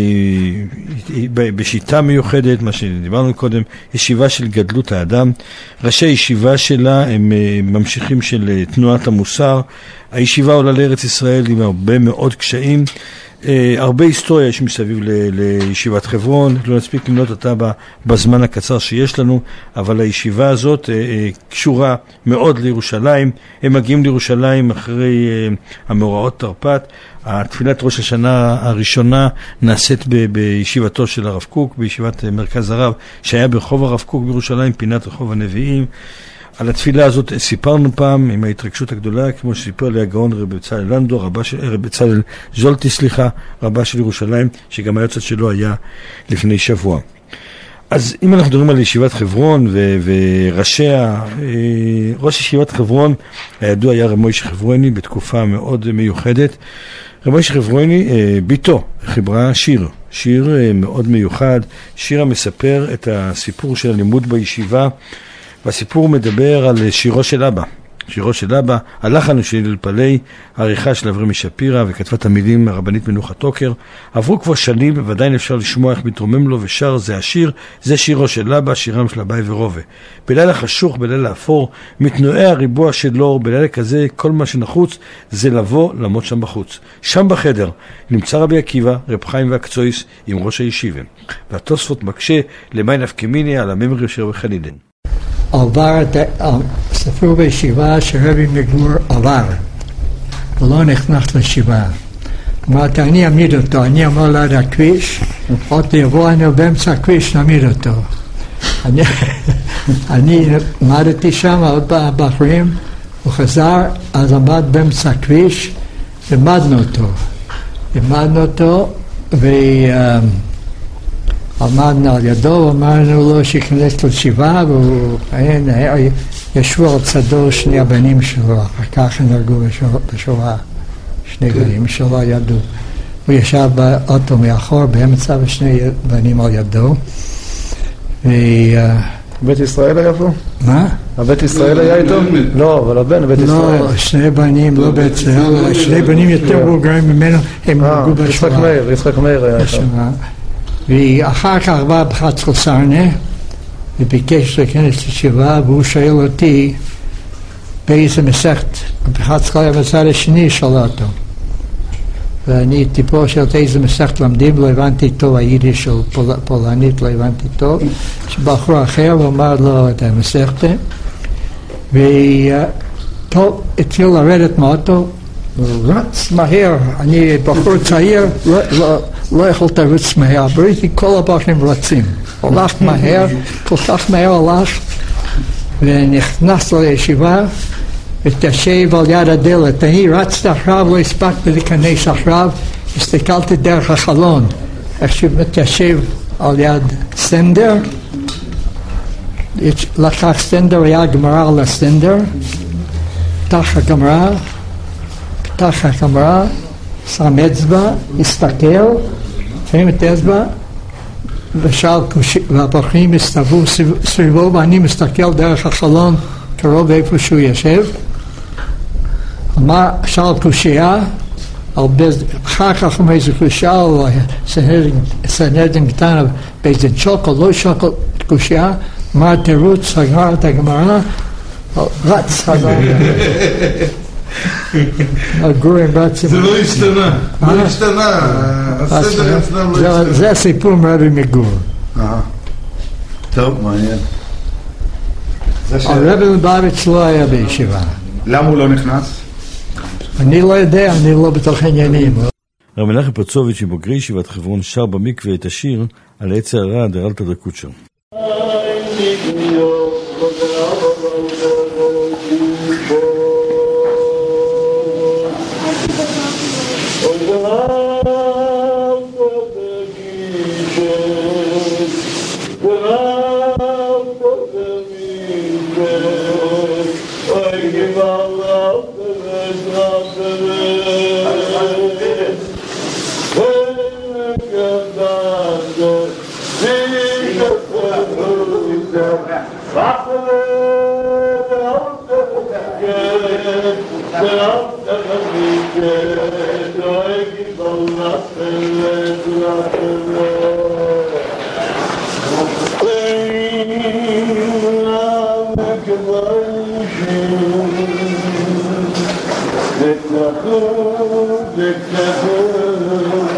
בשיטה מיוחדת, מה שדיברנו קודם, ישיבה של גדלות האדם. ראשי הישיבה שלה הם ממשיכים של תנועת המוסר. הישיבה עולה לארץ ישראל עם הרבה מאוד קשיים, הרבה היסטוריה יש מסביב לישיבת חברון, לא נספיק למנות אותה בזמן הקצר שיש לנו, אבל הישיבה הזאת קשורה מאוד לירושלים. הם מגיעים לירושלים אחרי המאורעות תרפ"ט. התפילת ראש השנה הראשונה נעשית בישיבתו של הרב קוק, בישיבת מרכז הרב, שהיה ברחוב הרב קוק בירושלים, פינת רחוב הנביאים. על התפילה הזאת סיפרנו פעם עם ההתרגשות הגדולה, כמו שסיפר לי הגאון רב בצלאל לנדו, רב בצלאל זולטי, רבה של ירושלים, שגם היוצאת שלו היה לפני שבוע. אז אם אנחנו מדברים על ישיבת חברון וראשיה, ראש ישיבת חברון הידוע היה רב מוישה חברוני בתקופה מאוד מיוחדת. רב מוישה חברוני, ביתו, חיברה שיר מאוד מיוחד, שיר המספר את הסיפור של הלימוד בישיבה, והסיפור מדבר על שירו של אבא. שירו של אבא, הלחן של פלאי, העריכה של אברמי שפירא, וכתבה את המילים הרבנית מנוחת טוקר. עברו כבר שנים, ועדיין אפשר לשמוע איך מתרומם לו ושר, זה השיר, זה שירו של אבא, שירם של אביי ורובה. בלילה חשוך, בלילה אפור, מתנועע הריבוע של אור, בלילה כזה, כל מה שנחוץ זה לבוא לעמוד שם בחוץ. שם בחדר נמצא רבי עקיבא, רב חיים והקצויס עם ראש הישיבה. והתוספות מקשה למי נפקא מיני על הממרי של רבי חנידן. עבר, ספרו בישיבה שרבי מגור עבר ולא נכנס לישיבה. אמרתי, אני אעמיד אותו, אני אמר ליד הכביש, עוד יבוא אני באמצע הכביש נעמיד אותו. אני עמדתי שם, עוד בחורים, הוא חזר, אז עמד באמצע הכביש, עמדנו אותו, עמדנו על ידו, אמרנו לו שיכנס לישיבה, ישבו על צדו שני הבנים שלו, אחר כך נהרגו בשואה, שני בנים שלו ידעו. הוא ישב באוטו מאחור באמצע ושני בנים על ידו. בית ישראל היה פה? מה? הבית ישראל היה איתו? לא, אבל הבן בית ישראל. לא, שני בנים, לא בית ישראל, שני בנים יותר מבוגרים ממנו, הם נהרגו בשואה. יצחק מאיר היה איתו. ואחר כך בא בחצר סרנה וביקש להיכנס לישיבה, והוא שואל אותי באיזה מסכת, בחצר היה בצד השני שאלה אותו, ואני טיפו שאלתי איזה מסכת למדים, לא הבנתי טוב, היידיש של פולנית לא הבנתי טוב, שבחור אחר ואמר לו את המסכת, וטוב, התחיל לרדת מאוטו, רץ מהר, אני בחור צעיר, לא יכולת לרוץ מהר, בראיתי כל הבחורים רצים, הולך מהר, כל כך מהר הולך, ונכנס לישיבה, ותשב על יד הדלת. אני רצתי אחריו, לא הספקתי להיכנס אחריו, הסתכלתי דרך החלון, איך שמתיישב על יד סטנדר, לקח סטנדר, היה גמרא על הסטנדר, פתח הגמרא, שם אצבע, הסתכל, שם את אצבע, והבחורים הסתובבו סביבו, ואני מסתכל דרך החלון, קרוב איפה שהוא יושב. שאל קושייה, אחר כך מאיזה קושייה, או סנהדרין קטן, באיזה שוקל, לא שוקל, קושייה, מה תירוץ, סגר את הגמרא, רץ, הגורים רצים. זה לא השתנה, הסדר אצלם לא השתנה. זה הסיפור מרבי מגור. טוב, מעניין. הרבי מבאביץ' לא היה בישיבה. למה הוא לא נכנס? אני לא יודע, אני לא בתוך עניינים. רב מנחם פוצוביץ' מבוגרי ישיבת חברון שר במקווה את השיר על עץ הרע דאל תדרקות שם. Let's go.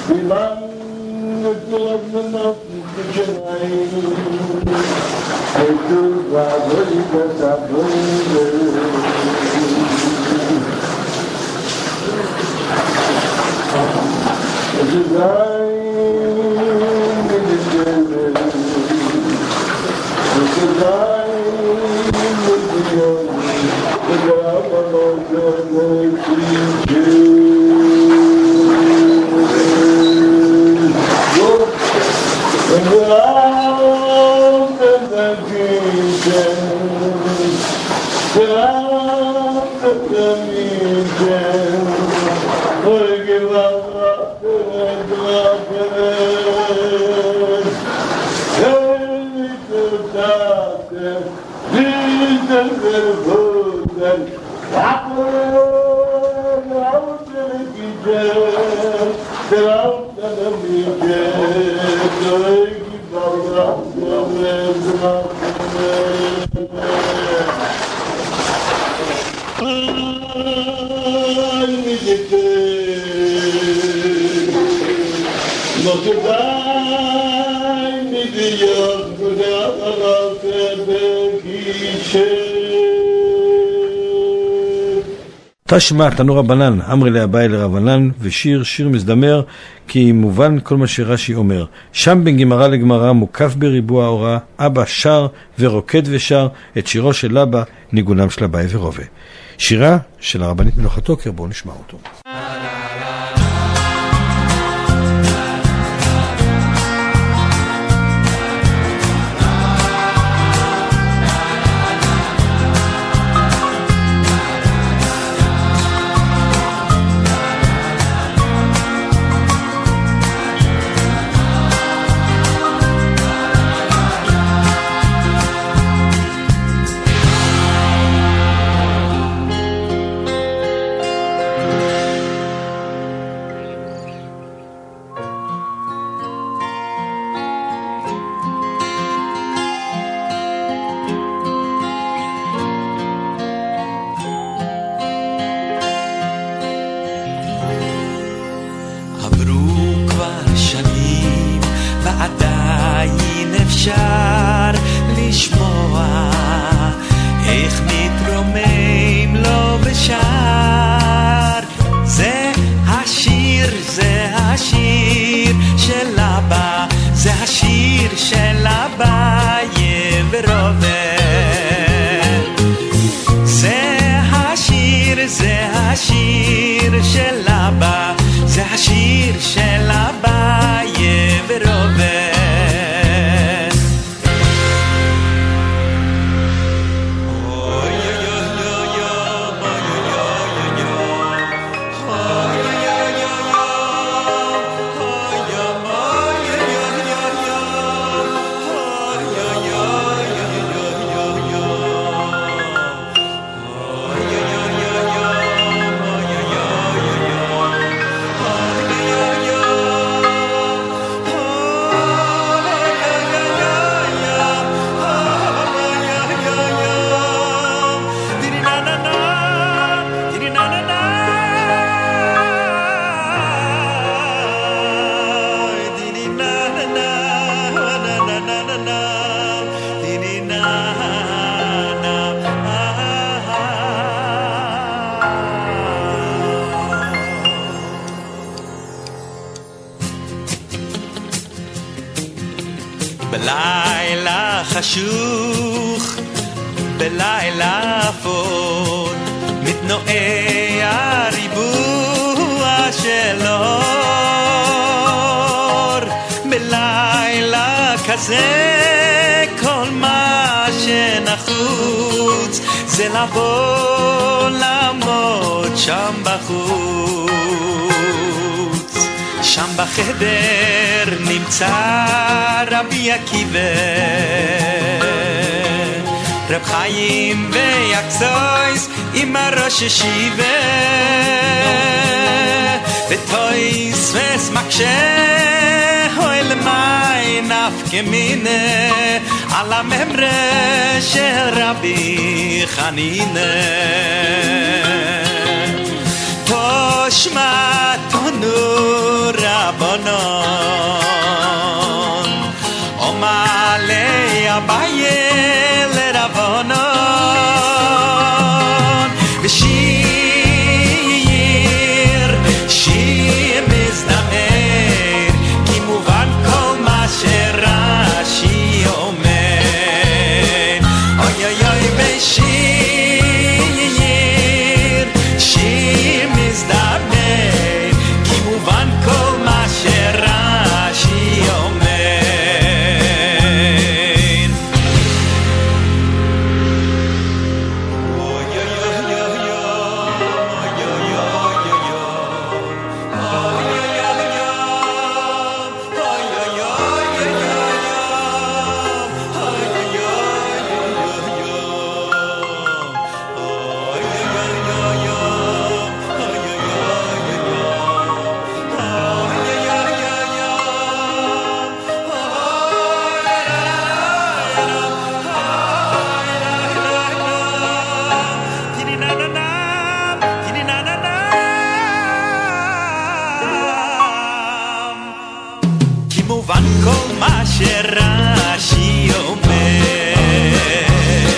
תשמע תנו רבנן, אמרי לאביי לרבנן, ושיר, שיר מזדמר, כי מובן כל מה שרש"י אומר. שם בין גמרא לגמרא מוקף בריבוע אורה, אבא שר ורוקד ושר את שירו של אבא, ניגונם של אביי ורובה. שירה של הרבנית מנוחת תוקר, בואו נשמע אותו. בלילה חשוך, בלילה אפור, מתנועע הריבוע של אור. בלילה כזה כל מה שנחוץ זה לבוא לעמוד שם בחוץ. שם בחדר נמצא רבי עקיבא, רב חיים ויקצויס עם הראש ישיבה, ותויס וסמקשה אוהל מי נפקא מינה על הממרה של רבי חנינא. שמעתנו רבנון ומעלי אביי לרבנון ושיר שיר מזדמר כי מובן כל מה שרש"י אומר אוי אוי אוי ושיר שיר מזדמר כי מובן כל מה שרש"י אומר שרש"י אומר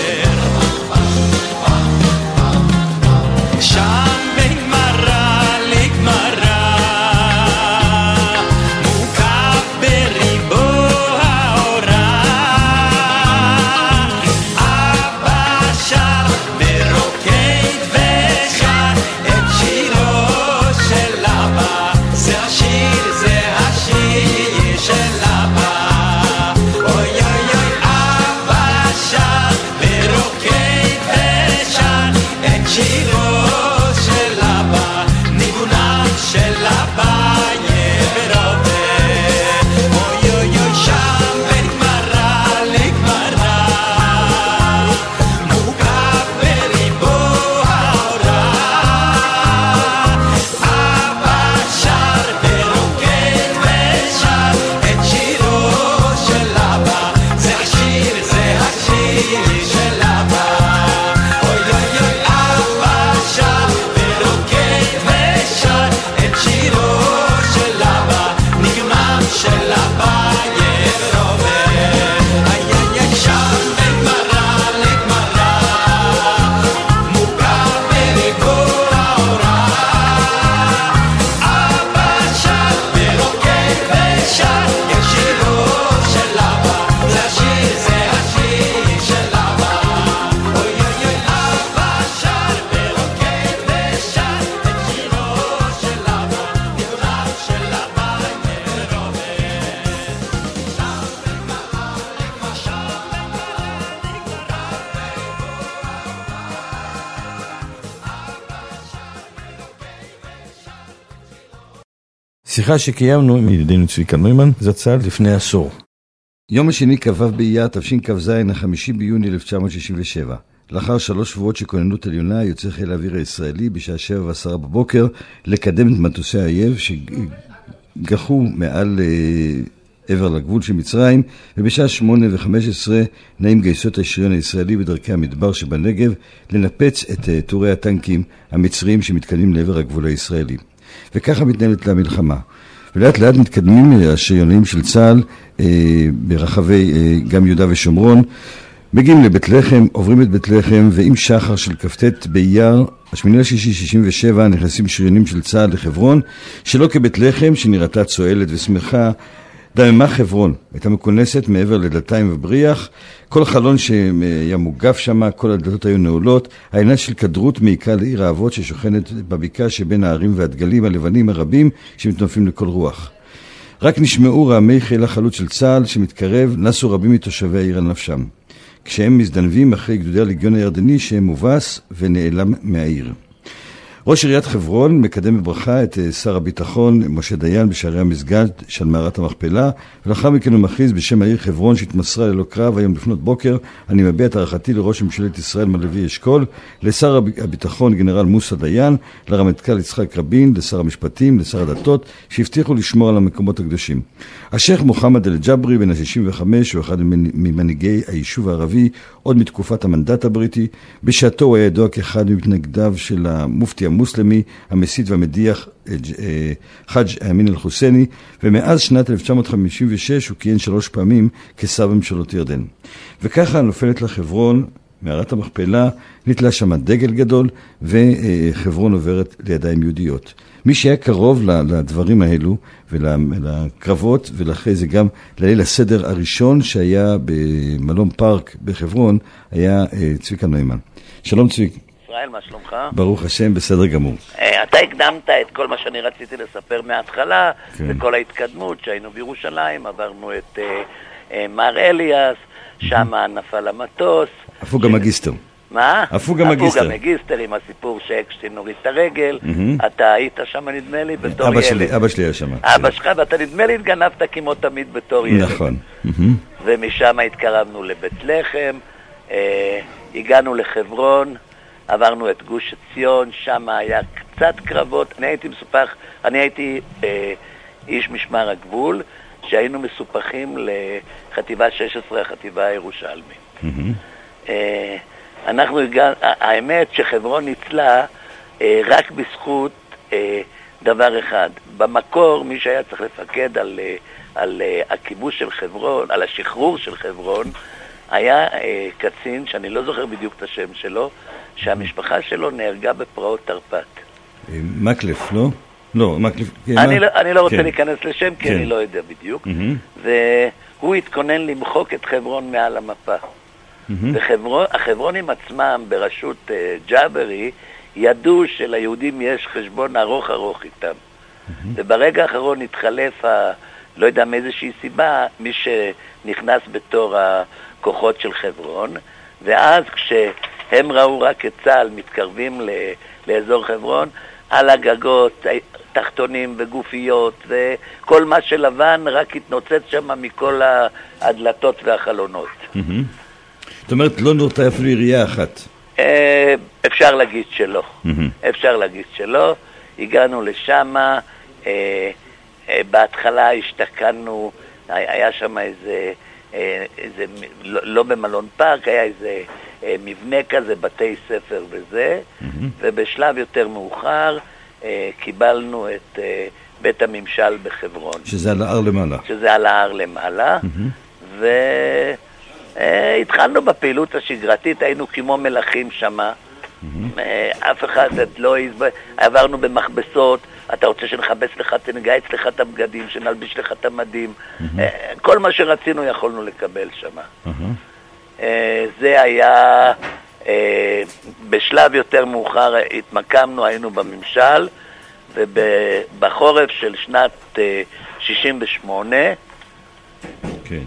שם בין גמרא לגמרא מוקף בריבו האורה אבא שר ורוקד ושר את שירו של אבא זה השיר של אבא שירו של אבא, ניגונם של אבא יברובה אוי אוי אוי שם בין גמרא לגמרא מוקף בריבו האורה אבא שר ורוקד ושר את שירו של אבא זה השיר של אבא של אבא יברובה איי איי איי שם בין גמרא לגמרא מוקף בריבו האורה אבא שר ורוקד ושר את שירו של אבא זה השיר של אבא אוי אוי אוי אבא שר ורוקד ושר את שירו של אבא ניגונם של אבא שיחה שקיימנו עם ידידנו צביקה נוימן זצ"ל לפני עשור. יום השני כ"ו באייר תשכ"ז, 5 ביוני 1967. לאחר 3 שבועות של כוננות עליונה יוצא חיל האוויר הישראלי בשעה 7:10 בבוקר לקדם את מטוסי האויב שגחו מעל עבר לגבול של מצרים, ובשעה 8:15 נעים גייסות השריון הישראלי בדרכי המדבר שבנגב לנפץ את טורי הטנקים המצריים שמתקדמים לעבר הגבול הישראלי. וככה מתנהלת לה מלחמה. ולאט לאט מתקדמים השריונים של צה"ל ברחבי גם יהודה ושומרון, מגיעים לבית לחם, עוברים את בית לחם, ועם שחר של כ"ט באייר, 8/6/67, נכנסים שריונים של צה"ל לחברון, שלא כבית לחם שנראתה צועלת ושמחה. דממה חברון הייתה מכונסת מעבר לדלתיים ובריח, כל חלון שהיה מוגף שם, כל הדלתות היו נעולות, העינה של כדרות מעיקה לעיר האבות ששוכנת בבקעה שבין הערים והדגלים הלבנים הרבים שמתנופים לכל רוח. רק נשמעו רעמי חיל החלוץ של צה"ל שמתקרב, נסו רבים מתושבי העיר על נפשם, כשהם מזדנבים אחרי גדודי הלגיון הירדני שהם מובס ונעלם מהעיר. ראש עיריית חברון מקדם בברכה את שר הביטחון משה דיין בשערי המסגד של מערת המכפלה, ולאחר מכן הוא מכריז בשם העיר חברון שהתמסרה ללא קרב היום לפנות בוקר: אני מביע את הערכתי לראש ממשלת ישראל מר לוי אשכול, לשר הביטחון גנרל מוסא דיין, לרמטכ"ל יצחק רבין, לשר המשפטים, לשר הדתות, שהבטיחו לשמור על המקומות הקדושים. השייח מוחמד אל-ג'ברי בן ה-65 הוא אחד ממנהיגי היישוב הערבי עוד מתקופת המנדט הבריטי. בשעתו הוא היה ידוע כאחד ממתנגדיו של המופתי המוסלמי, המסית והמדיח חאג' אמין אל-חוסייני, ומאז שנת 1956 הוא כיהן 3 פעמים כשר בממשלות ירדן. וככה נופלת לחברון, מערת המכפלה, נתלה שם דגל גדול, וחברון עוברת לידיים יהודיות. מי שהיה קרוב לדברים האלו ולקרבות, ולאחרי זה גם לליל הסדר הראשון שהיה במלון פארק בחברון, היה צביקה נוימן. שלום צביק. ישראל, מה שלומך? ברוך השם, בסדר גמור. אתה הקדמת את כל מה שאני רציתי לספר מההתחלה, וכל ההתקדמות שהיינו בירושלים, עברנו את מר אליאס, שם נפל המטוס. הפוג המגיסטר. מה? הפוג המגיסטר. הפוג המגיסטר עם הסיפור שאקשטיין נוריד את הרגל. אתה היית שם נדמה לי בתור ילד. אבא שלי היה שם. אבא שלך, ואתה נדמה לי התגנבת כמו תמיד בתור ילד. נכון. ומשם התקרבנו לבית לחם, הגענו לחברון, עברנו את גוש עציון, שם היה קצת קרבות. אני הייתי איש משמר הגבול, שהיינו מסופחים לחטיבה 16, החטיבה הירושלמית. אנחנו הגענו, האמת שחברון ניצלה רק בזכות דבר אחד. במקור מי שהיה צריך לפקד על הכיבוש של חברון, על השחרור של חברון, היה קצין, שאני לא זוכר בדיוק את השם שלו, שהמשפחה שלו נהרגה בפרעות תרפ"ט. מקלף, לא? לא, מקלף. אני לא רוצה להיכנס לשם, כי אני לא יודע בדיוק. והוא התכונן למחוק את חברון מעל המפה. החברונים עצמם בראשות ג'אברי ידעו שליהודים יש חשבון ארוך איתם. וברגע האחרון התחלף, לא יודע מאיזושהי סיבה, מי שנכנס בתור הכוחות של חברון, ואז כשהם ראו רק את צה"ל מתקרבים לאזור חברון, על הגגות, תחתונים וגופיות, וכל מה שלבן רק התנוצץ שם מכל הדלתות והחלונות. זאת אומרת, לא נורתה אפילו ירייה אחת. אפשר להגיד שלא. אפשר להגיד שלא. הגענו לשם, בהתחלה השתקענו, היה שם איזה לא במלון פארק, היה איזה מבנה כזה, בתי ספר וזה, ובשלב יותר מאוחר קיבלנו את בית הממשל בחברון. שזה על ההר למעלה. שזה על ההר למעלה, והתחלנו בפעילות השגרתית, היינו כמו מלכים שמה, אף אחד לא עברנו במחבסות, אתה רוצה שנחבס לך, תנגייץ לך את הבגדים, שנלביש לך את המדים, כל מה שרצינו יכולנו לקבל שמה. זה היה בשלב יותר מאוחר, התמקמנו, היינו בממשל, ובחורף של שנת 68, כן.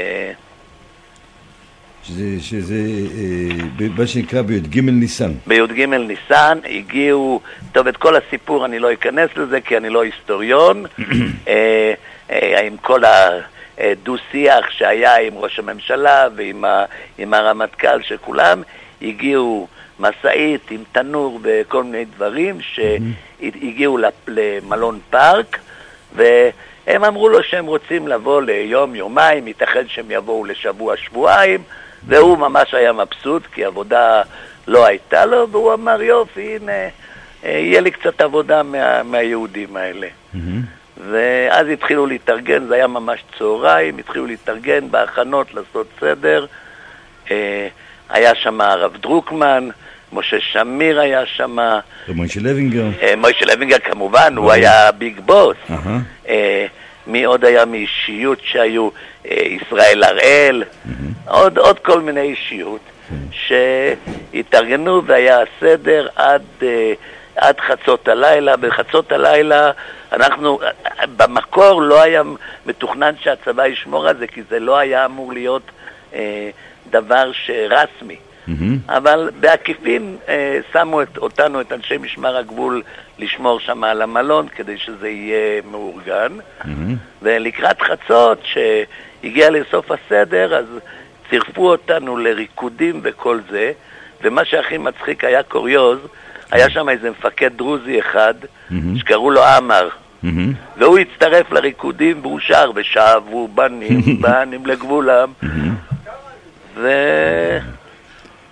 שזה מה שנקרא בי"ג ניסן. בי"ג ניסן הגיעו, טוב, את כל הסיפור אני לא אכנס לזה כי אני לא היסטוריון, עם כל הדו-שיח שהיה עם ראש הממשלה ועם הרמטכ"ל שכולם, הגיעו מסעית עם תנור וכל מיני דברים שהגיעו למלון פארק, והם אמרו לו שהם רוצים לבוא ליום, יומיים, ייתכן שהם יבואו לשבוע, שבועיים, והוא ממש היה מבסוט, כי עבודה לא הייתה לו, והוא אמר, יופי, הנה, יהיה לי קצת עבודה מהיהודים האלה. ואז התחילו להתארגן, זה היה ממש צהריים, התחילו להתארגן בהכנות, לעשות סדר. היה שם הרב דרוקמן, משה שמיר היה שם. מוישה לוינגר. מוישה לוינגר כמובן, הוא היה ביג בוס. מי עוד היה מאישיות שהיו? ישראל הראל, עוד כל מיני אישיות שהתארגנו, והיה הסדר עד חצות הלילה. בחצות הלילה אנחנו, במקור לא היה מתוכנן שהצבא ישמור על זה, כי זה לא היה אמור להיות דבר שרסמי. אבל בעקיפין שמו אותנו, את אנשי משמר הגבול, לשמור שם על המלון כדי שזה יהיה מאורגן. ולקראת חצות שהגיע לסוף הסדר, אז צירפו אותנו לריקודים וכל זה, ומה שהכי מצחיק היה קוריוז, היה שם איזה מפקד דרוזי אחד שקראו לו אמר, והוא הצטרף לריקודים והוא שר ושבו בנים לגבולם,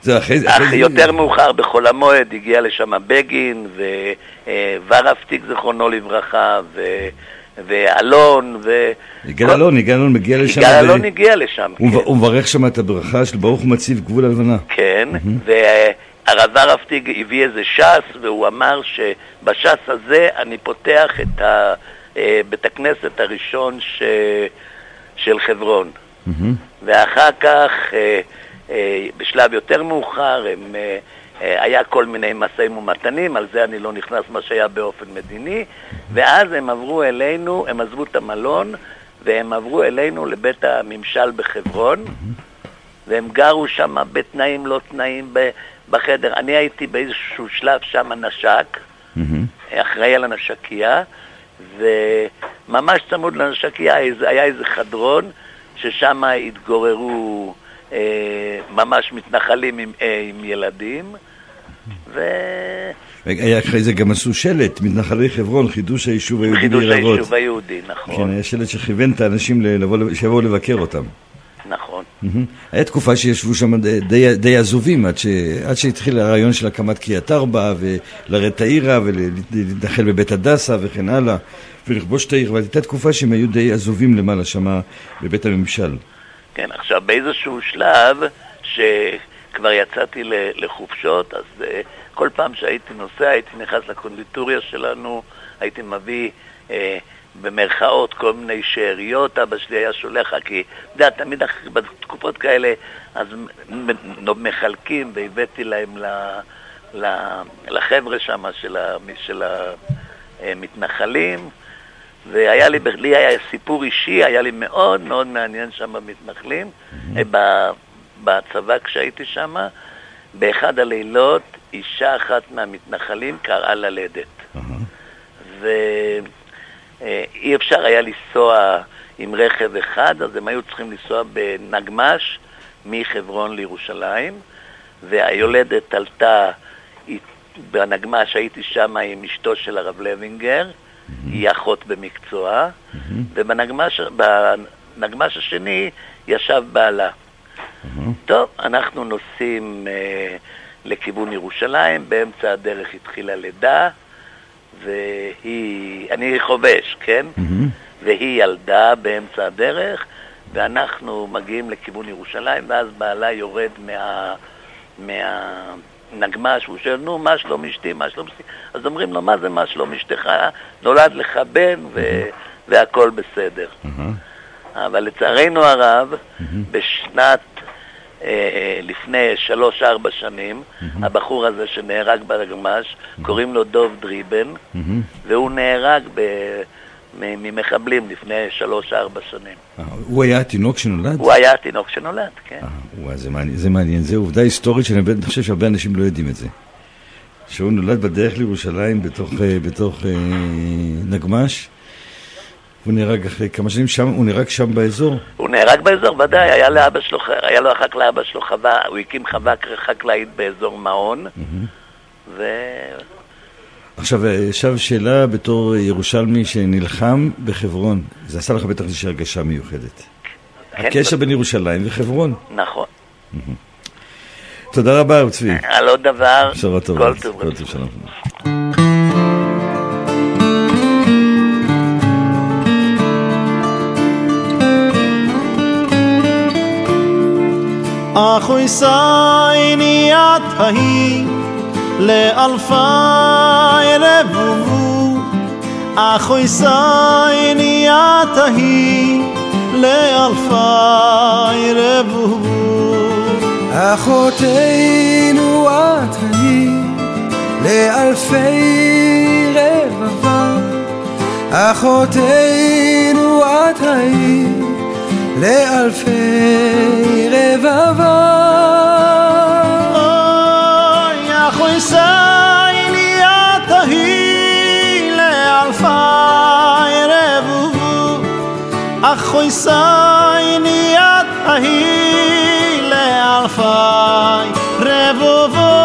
אך יותר מאוחר בחול המועד הגיע לשם בגין ורפטיק זכרונו לברכה ואלון יגאל אלון מגיע לשם. יגאל אלון הגיע לשם. הוא מברך שם את הברכה של ברוך הוא מציב גבול הלבנה. כן, והרב ורפטיק הביא איזה ש"ס והוא אמר שבש"ס הזה אני פותח את בית הכנסת הראשון של חברון. ואחר כך בשלב יותר מאוחר היה כל מיני מסעים ומתנים, על זה אני לא נכנס מה שהיה באופן מדיני, ואז הם עברו אלינו, הם עזבו את המלון והם עברו אלינו לבית הממשל בחברון, והם גרו שם בתנאים לא תנאים בחדר. אני הייתי באיזשהו שלב שם נשק, אחראי על הנשקייה, וממש צמוד לנשקייה היה איזה חדרון ששם התגוררו ממש מתנחלים עם ילדים, היה אחרי זה גם עשו שלט, מתנחלי חברון, חידוש היישוב היהודי חידוש בעיירות. היישוב היהודי, נכון. כן, היה שלט שכיוון את האנשים שיבואו לבקר אותם. נכון. היה תקופה שישבו שם די עזובים, עד שהתחיל הרעיון של הקמת קריית ארבע, ולרד את העירה, ולהתנחל בבית הדסה וכן הלאה, ולכבוש את העיר, אבל הייתה תקופה שהם היו די עזובים למעלה שם בבית הממשל. כן, עכשיו באיזשהו שלב שכבר יצאתי לחופשות, אז כל פעם שהייתי נוסע, הייתי נכנס לקונדיטוריה שלנו, הייתי מביא במרכאות כל מיני שאריות, אבא שלי היה שולח, כי תמיד בתקופות כאלה אז מחלקים, והבאתי להם לחבר'ה שם של המתנחלים, והיה לי היה סיפור אישי, היה לי מאוד מאוד מעניין שם במתנחלים, בצבא כשהייתי שם, באחד הלילות אישה אחת מהמתנחלים קראה ללדת. ואי אפשר היה לנסוע עם רכב אחד, אז הם היו צריכים לנסוע בנגמש מחברון לירושלים, והיולדת עלתה בנגמש, הייתי שם עם אשתו של הרב לוינגר, היא אחות במקצוע, ובנגמש השני ישב בעלה. טוב, אנחנו נוסעים לכיוון ירושלים, באמצע הדרך התחילה לידה, אני חובש, כן? והיא ילדה באמצע הדרך, ואנחנו מגיעים לכיוון ירושלים, ואז בעלה יורד מהנגמש, הוא שואל, נו, מה שלום אשתי, מה שלום אשתי? אז אומרים לו, מה זה מה שלום אשתך? נולד לך בן והכל בסדר. אבל לצערנו הרב, בשנת לפני 3-4 שנים, הבחור הזה שנהרג בנגמש, קוראים לו דוב דריבן, והוא נהרג ממחבלים לפני 3-4 שנים. הוא היה התינוק שנולד? הוא היה התינוק שנולד, כן. זה מעניין, זה עובדה היסטורית שאני חושב שהרבה אנשים לא יודעים את זה. שהוא נולד בדרך לירושלים בתוך נגמש, הוא נהרג אחרי כמה שנים שם, הוא נהרג שם באזור? הוא נהרג באזור, ודאי, היה לו אחר לאבא שלו חווה, הוא הקים חווה חקלאית באזור מעון, עכשיו שאלה בתור ירושלמי שנלחם בחברון, זה עשה לך בטח איזושהי הרגשה מיוחדת. הקשר בין ירושלים וחברון. נכון. תודה רבה, צבי. על עוד דבר, כל טוב. שלום. אחוי סייני את ההיא לאלפי רבובו אחוי סייני את ההיא לאלפי רבובו אחותינו את ההיא לאלפי רבבה אחותינו את ההיא לאלפי רבבה אוי אחוי סייני את ההיא לאלפי רבובו אחוי סייני את ההיא לאלפי רבובו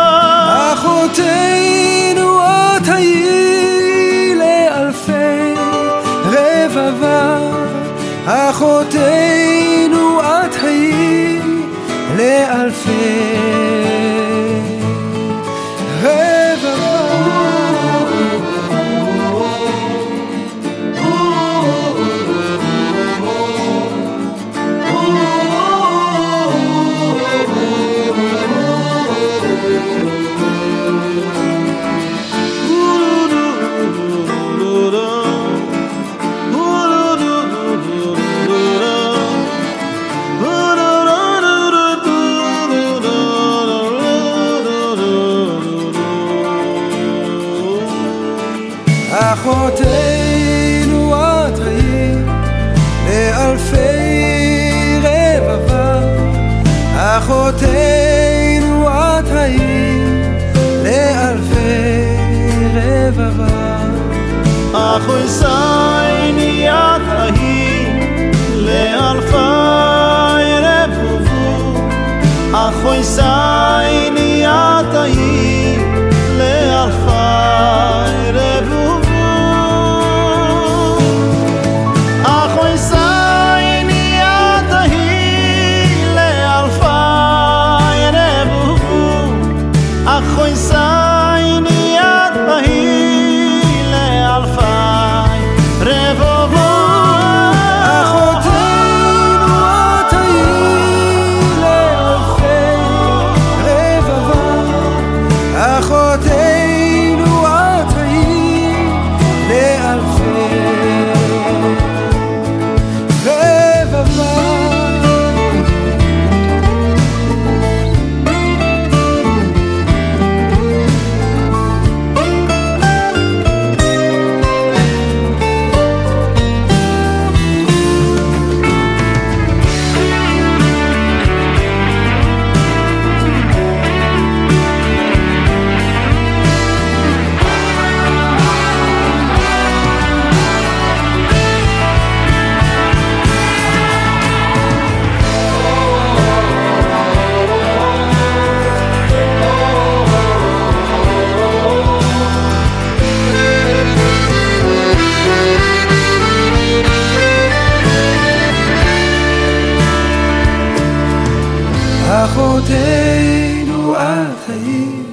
אחותינו את ההיא לאלפי רבבה אחותינו את ההיא לאלפי אחוי סייני יתהי לאלפי רבובו אחוי סייני יתהי לאלפי רבובו אחוי סייני יתהי לאלפי רבובו אחוי סייני יתהי אחותינו את היית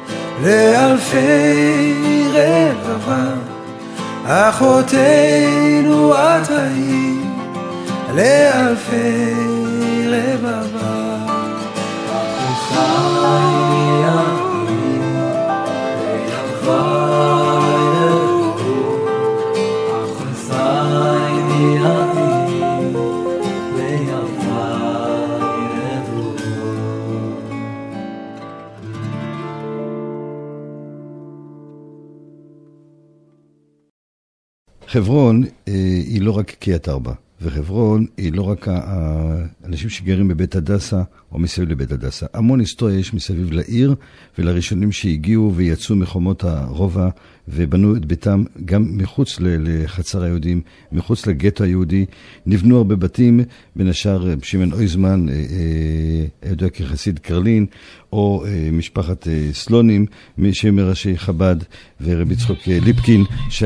לאלפי רבבה אחותינו את היית לאלפי רבבה אחותיי חברון היא לא רק קריית ארבע, וחברון היא לא רק האנשים שגרים בבית הדסה או מסביב לבית הדסה. המון היסטוריה יש מסביב לעיר ולראשונים שהגיעו ויצאו מחומות הרובע ובנו את ביתם גם מחוץ לחצר היהודים, מחוץ לגטו היהודי. נבנו הרבה בתים, בין השאר שמעון אויזמן, ידוע כחסיד קרלין, או משפחת סלונים, שהם מראשי חב"ד, ורבי יצחק ליפקין,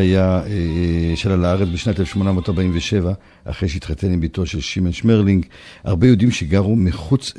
שעלה לארץ בשנת 1847, אחרי שהתחתן עם ביתו של שמעון שמרלינג. הרבה יהודים שגרו מחוץ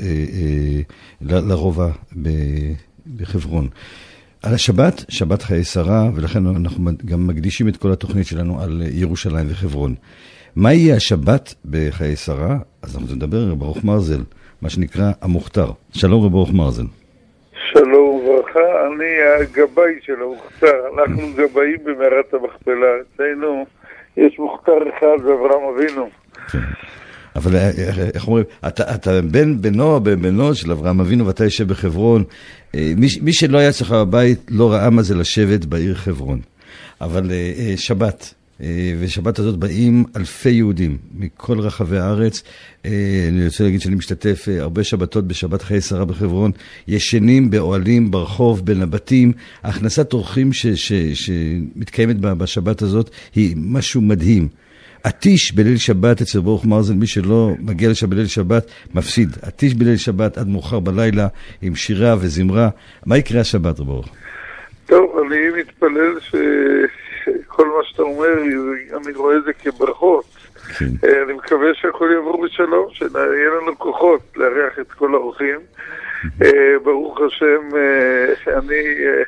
לרובע בחברון. על השבת, שבת חיי שרה, ולכן אנחנו גם מקדישים את כל התוכנית שלנו על ירושלים וחברון. מה יהיה השבת בחיי שרה? אז אנחנו נדבר רב ברוך מרזל, מה שנקרא המוכתר. שלום רב ברוך מרזל. שלום וברכה, אני הגבאי של המוכתר. אנחנו גבאים במערת המכפלה. אצלנו יש מוכתר אחד ואברהם אבינו. אבל איך אומרים, אתה בן בנו של אברהם אבינו ואתה יושב בחברון. מי שלא היה צריך בבית לא ראה מה זה לשבת בעיר חברון. אבל שבת, ושבת הזאת באים אלפי יהודים מכל רחבי הארץ. אני רוצה להגיד שאני משתתף הרבה שבתות בשבת חיי שרה בחברון, ישנים באוהלים ברחוב בין הבתים. הכנסת אורחים שמתקיימת בשבת הזאת היא משהו מדהים. עתיש בליל שבת אצל ברוך מרזל, מי שלא מגיע לשם בליל שבת מפסיד. עתיש בליל שבת עד מאוחר בלילה עם שירה וזמרה. מה יקרה השבת ברוך? טוב, אני מתפלל שכל מה שאתה אומר, אני רואה את זה כברכות. אני מקווה שהכל יעבור בשלום, שיהיה לנו כוחות לארח את כל האורחים. ברוך השם, אני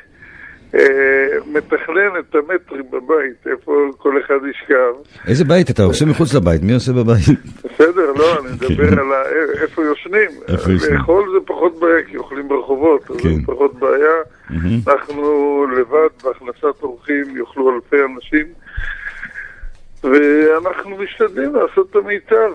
מתכנן את המטרים בבית, איפה כל אחד ישכב. איזה בית אתה עושה מחוץ לבית? מי עושה בבית? בסדר, לא, אני מדבר על איפה יושנים. לאכול זה פחות בעיה, כי אוכלים ברחובות, אז זה פחות בעיה. אנחנו לבד, בהכנסת אורחים, יאכלו אלפי אנשים, ואנחנו משתדלים לעשות את המיטב,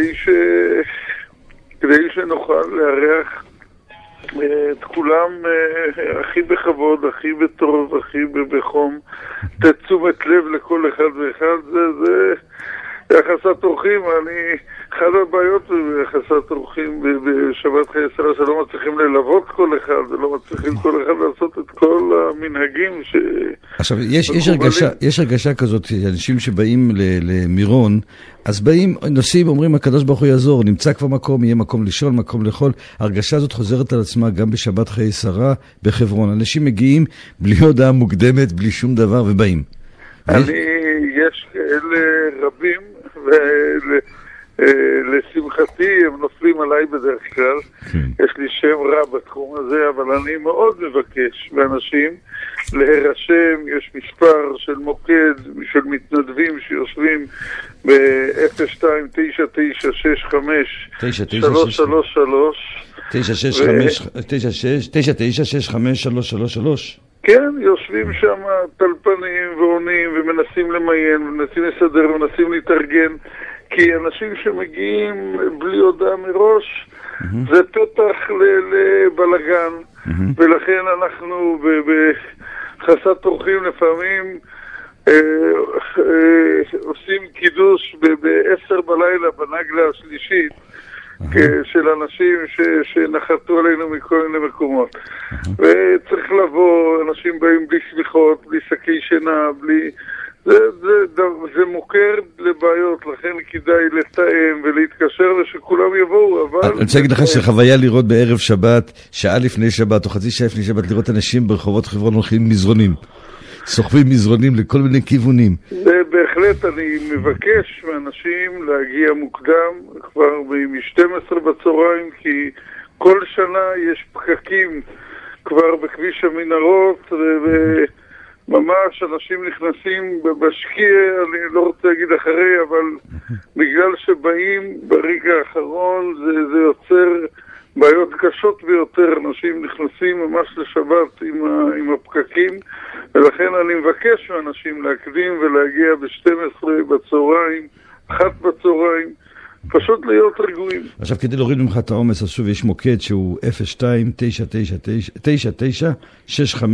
כדי שנוכל לארח את כולם הכי בכבוד, הכי בטוב, הכי בחום. תשומת לב לכל אחד ואחד, זה יחסת אורחים. אני אחד הבעיות ביחסת אורחים בשבת חיי שרה שלא מצליחים ללוות כל אחד, ולא מצליחים כל אחד לעשות את כל המנהגים עכשיו, יש הרגשה כזאת, אנשים שבאים למירון, אז באים, נוסעים, אומרים, הקדוש ברוך הוא יעזור, נמצא כבר מקום, יהיה מקום לישון, מקום לאכול. ההרגשה הזאת חוזרת על עצמה גם בשבת חיי שרה בחברון. אנשים מגיעים בלי הודעה מוקדמת, בלי שום דבר, ובאים. יש כאלה רבים, לשמחתי הם נופלים עליי בדרך כלל. יש לי שם רע בתחום הזה, אבל אני מאוד מבקש מאנשים להירשם. יש מספר של מוקד, של מתנדבים שיושבים ב-02-9965-333 כן, יושבים שם טלפנים ועונים ומנסים למיין ומנסים לסדר ומנסים להתארגן, כי אנשים שמגיעים בלי הודעה מראש זה פתח לבלגן, ולכן אנחנו בחסת אורחים לפעמים עושים קידוש ב-10 בלילה בנגלה השלישית של אנשים שנחתו עלינו מכל מיני מקומות. וצריך לבוא, אנשים באים בלי סליחות, בלי שקי שינה, בלי... זה מוכר לבעיות, לכן כדאי לתאם ולהתקשר ושכולם יבואו, אבל... אני רוצה להגיד לך שחוויה לראות בערב שבת, שעה לפני שבת או חצי שעה לפני שבת, לראות אנשים ברחובות חברון הולכים מזרונים. סוחבים מזרונים לכל מיני כיוונים. בהחלט אני מבקש מאנשים להגיע מוקדם, כבר מ-12 בצהריים, כי כל שנה יש פקקים כבר בכביש המנהרות, וממש אנשים נכנסים בשקיע, אני לא רוצה להגיד אחרי, אבל בגלל שבאים ברגע האחרון זה יוצר בעיות קשות ביותר. אנשים נכנסים ממש לשבת עם הפקקים, ולכן אני מבקש מאנשים להקדים ולהגיע ב-12 בצהריים, 1 בצהריים, פשוט להיות רגועים. עכשיו, כדי להוריד ממך את העומס, אז שוב יש מוקד שהוא 02-99-65-333,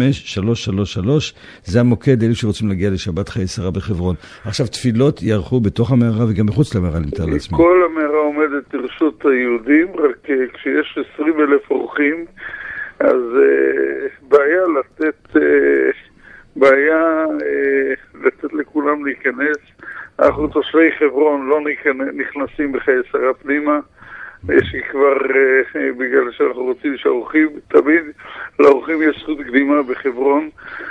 זה המוקד, אלו שרוצים להגיע לשבת חיי שרה בחברון. עכשיו, תפילות יערכו בתוך המערה וגם מחוץ למערה, אני מתאר לעצמי. כל המערה עומדת לרשות היהודים, רק כשיש 20,000 אורחים, אז בעיה לתת לכולם להיכנס. אנחנו תושבי חברון לא נכנסים בחיי שרה פנימה. יש לי כבר, בגלל שאנחנו רוצים שהאורחים, תמיד לאורחים יש זכות קדימה בחברון,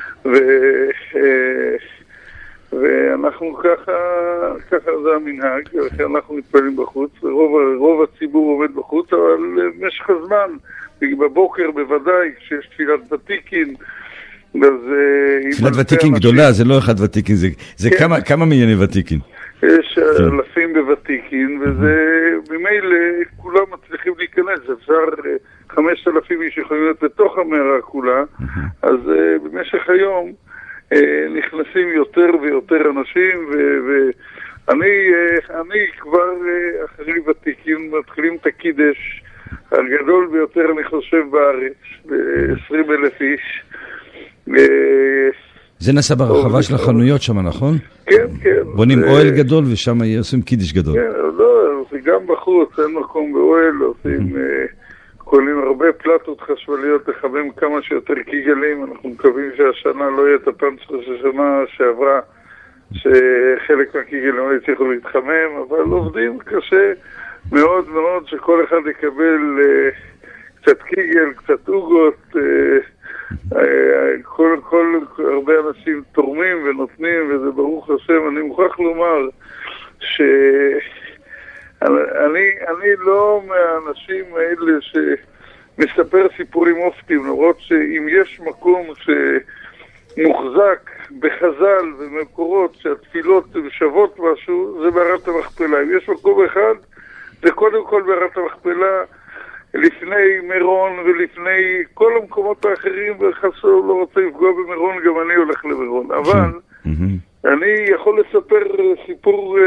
ואנחנו ככה זה המנהג, ולכן אנחנו מתפעלים בחוץ, רוב הציבור עומד בחוץ, אבל במשך הזמן, בבוקר בוודאי, כשיש תפילת ותיקין, תפילת ותיקין גדולה, זה לא אחד ותיקין, זה כמה מייני ותיקין? יש אלפים בוותיקין, וזה ממילא כולם מצליחים להיכנס, אפשר 5,000 איש יכולים להיות בתוך המערה כולה, אז במשך היום נכנסים יותר ויותר אנשים, ואני כבר אחרי ותיקין מתחילים את הקידש הגדול ביותר אני חושב בארץ, ב-20,000 איש. זה נעשה ברחבה של החנויות שם, נכון? כן, כן. בונים אוהל גדול ושם עושים קידיש גדול. כן, לא, זה גם בחוץ, אין מקום באוהל, עושים כוללים הרבה פלטות חשמליות לחמם כמה שיותר קיגלים. אנחנו מקווים שהשנה לא יהיה את הפעם של השנה שעברה, שחלק מהקיגלים לא יצליחו להתחמם, אבל עובדים קשה מאוד מאוד שכל אחד יקבל קצת קיגל, קצת אוגות, הרבה אנשים תורמים ונותנים, וזה ברוך השם. אני מוכרח לומר שאני לא מהאנשים האלה שמספר סיפורים אופטיים, למרות שאם יש מקום שמוחזק בחז"ל ומקורות שהתפילות שוות משהו, זה מערת המכפלה. אם יש מקום אחד, זה קודם כל מערת המכפלה, לפני מירון ולפני כל המקומות האחרים, וחסור לא רוצה לפגוע במירון, גם אני הולך למירון. אבל אני יכול לספר סיפור,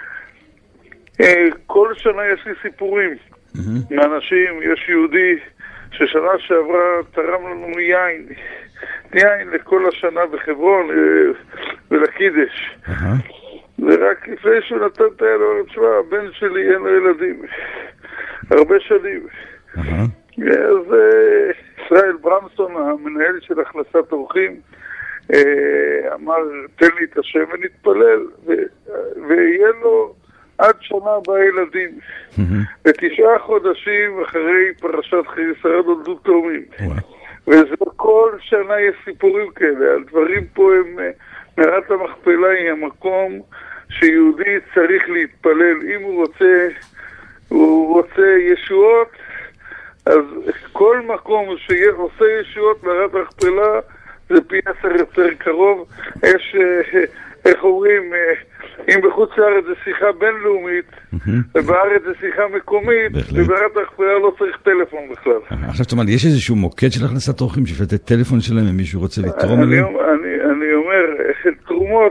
כל שנה יש לי סיפורים מאנשים. יש יהודי ששנה שעברה תרם לנו יין לכל השנה בחברון ולקידש. ורק לפני שהוא נתן את היד, הוא אומר, תשמע, הבן שלי אין לו ילדים. הרבה שנים. אז ישראל ברמסון, המנהל של הכנסת אורחים, אמר, תן לי את השם ונתפלל, ויהיה לו עד שנה בילדים. ו9 חודשים אחרי פרשת חיי נולדו תאומים. וזה כל שנה יש סיפורים כאלה, הדברים פה הם, מערת המכפלה היא המקום שיהודי צריך להתפלל, אם הוא רוצה ישועות, אז כל מקום שעושה ישועות מערת המכפלה זה פי 10 יותר קרוב. יש, איך אומרים, אם בחוץ לארץ זה שיחה בינלאומית, ובארץ זה שיחה מקומית, ובמערת המכפלה לא צריך טלפון בכלל. עכשיו תאמר, יש איזשהו מוקד של הכנסת אורחים, שאפשר לתת טלפון שלהם אם מישהו רוצה לתרום אליהם? אני אומר, תרומות,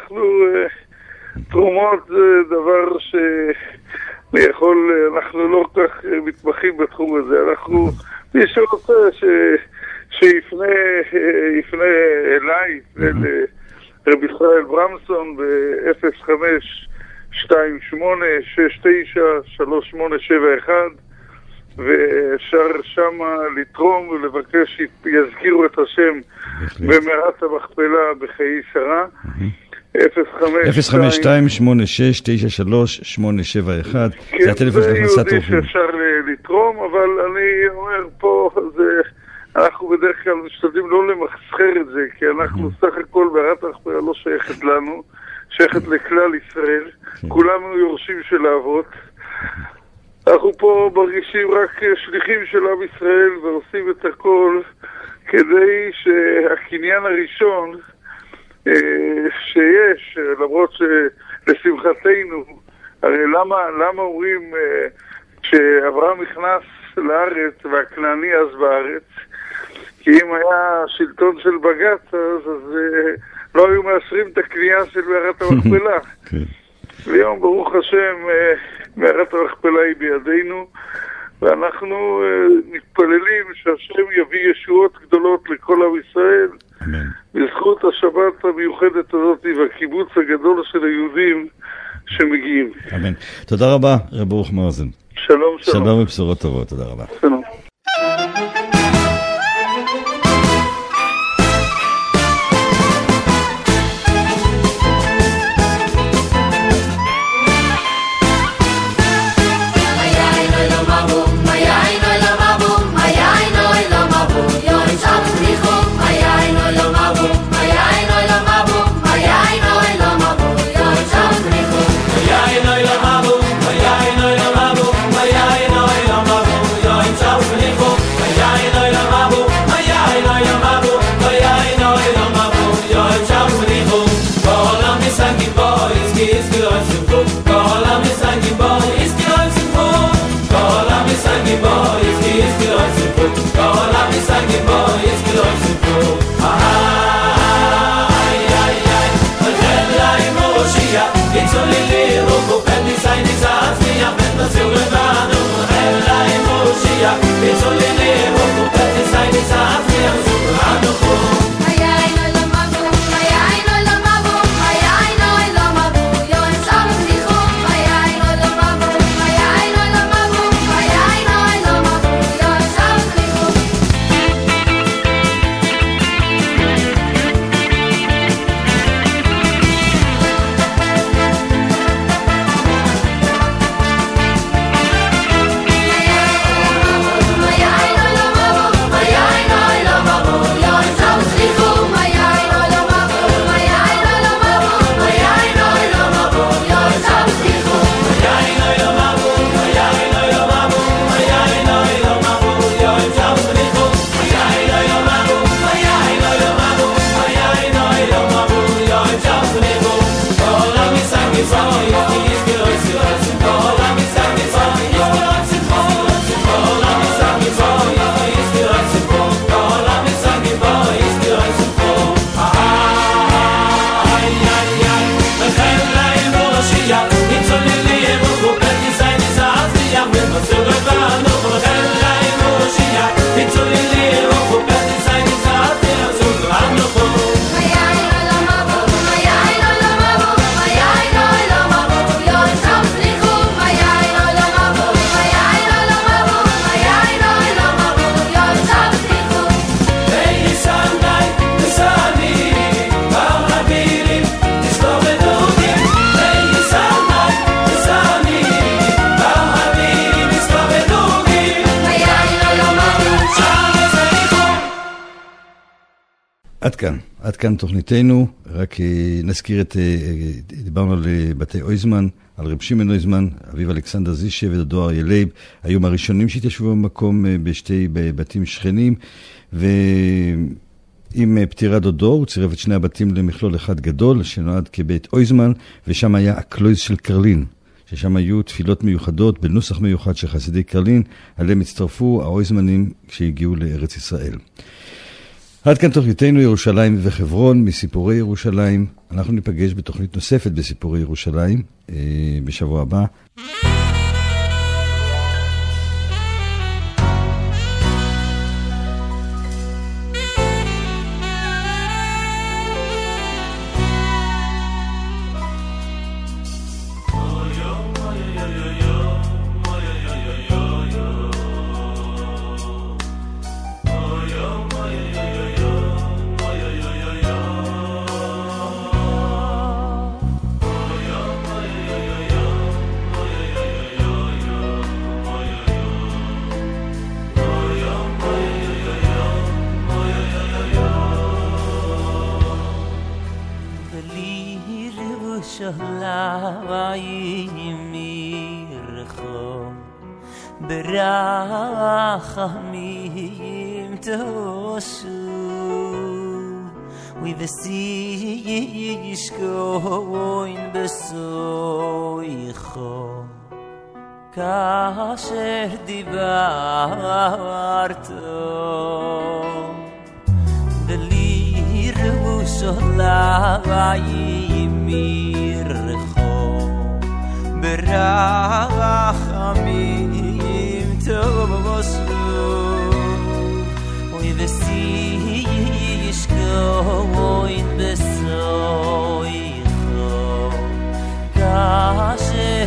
תרומות זה דבר אנחנו לא כל כך מתמחים בתחום הזה, מי שרוצה שיפנה אליי, לרב ישראל ברמסון ב-0528693871, ואפשר שמה לתרום ולבקש שיזכירו את השם במערת המכפלה בחיי שרה. 052-86-93-871 זה הטלפון של הכנסת אורחים. שאפשר לתרום, אבל אני אומר פה, אנחנו בדרך כלל משתדלים לא למסחר את זה, כי אנחנו סך הכל מערת המכפלה לא שייכת לנו, שייכת לכלל ישראל, כולנו יורשים של האבות. אנחנו פה מרגישים רק שליחים של עם ישראל ועושים את הכל כדי שהקניין הראשון שיש, למרות שלשמחתנו, הרי למה אומרים שאברהם נכנס לארץ והכנעני אז בארץ? כי אם היה שלטון של בג"ץ אז לא היו מאשרים את הקנייה של מערת המכפלה. ויום ברוך השם מערת המכפלה היא בידינו, ואנחנו מתפללים שהשם יביא ישועות גדולות לכל עם ישראל, בזכות השבת המיוחדת הזאת והקיבוץ הגדול של היהודים שמגיעים. אמן. תודה רבה, רב ברוך מרזן. שלום, שלום. שלום ובשורות טובות, תודה רבה. שלום. Ciao עד כאן תוכניתנו, רק נזכיר דיברנו על בתי אויזמן, על רב שמעון אויזמן, אביו אלכסנדר זישה ודודו אריה לייב, היו מהראשונים שהתיישבו במקום בשתי בתים שכנים, ועם פטירת דודו הוא צירף את שני הבתים למכלול אחד גדול, שנועד כבית אויזמן, ושם היה הקלויז של קרלין, ששם היו תפילות מיוחדות בנוסח מיוחד של חסידי קרלין, עליהם הצטרפו האויזמנים כשהגיעו לארץ ישראל. עד כאן תוכניתנו ירושלים וחברון מסיפורי ירושלים. אנחנו ניפגש בתוכנית נוספת בסיפורי ירושלים בשבוע הבא. ברחמים תעשו וישכון בסויכו כאשר דיברת ולירושלים ירחו ברחמים תעשו וישכון בסויכו כאשר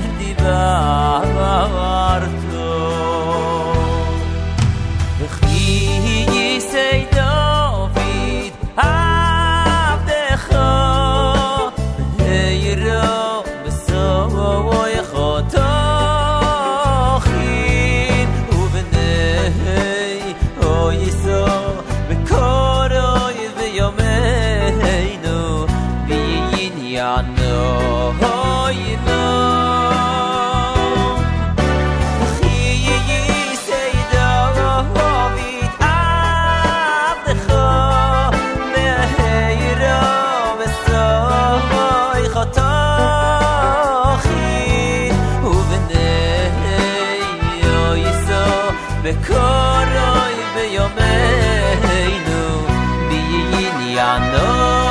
דיברת וכי יישא דוד עבדך וירא בסויכו תוכין ובני יישא בקורוי ויומנו בעניינו בקורוי ביומנו בעניינו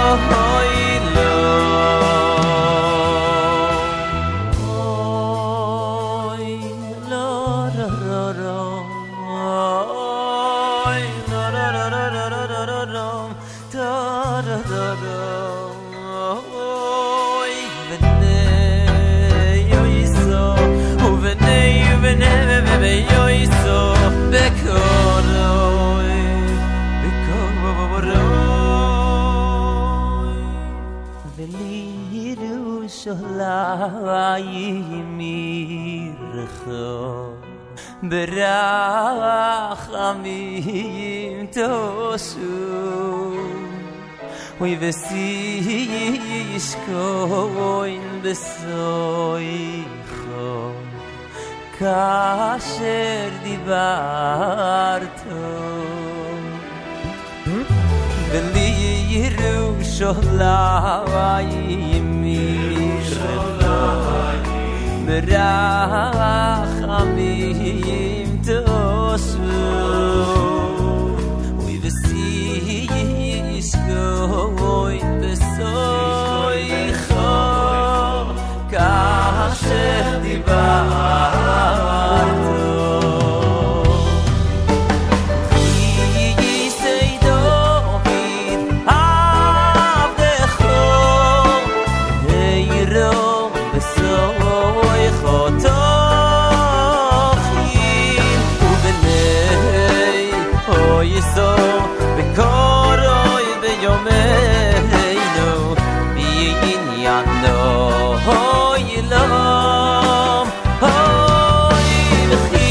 ולירושלים ירחו ברחמים תעשו וישכון בסויכו כאשר דיברת ולירושלים ברחמים תעשו וישכון בסויכו כאשר דיברת בקורוי ביומנו בעניינו ילום וכי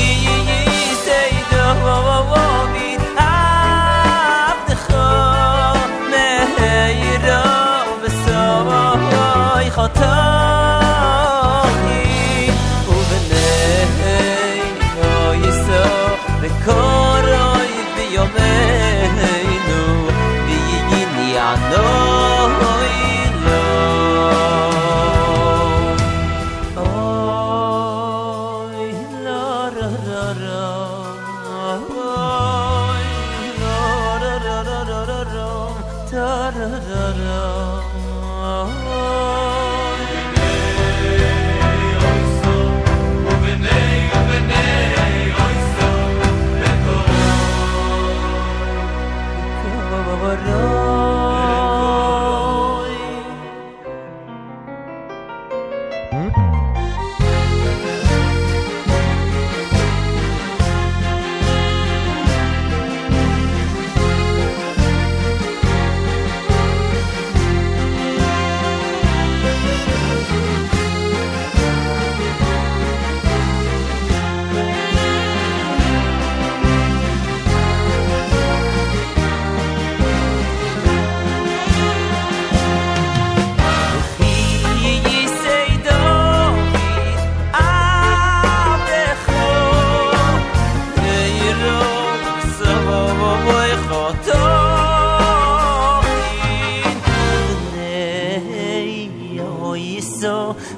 יישא דוד עבדך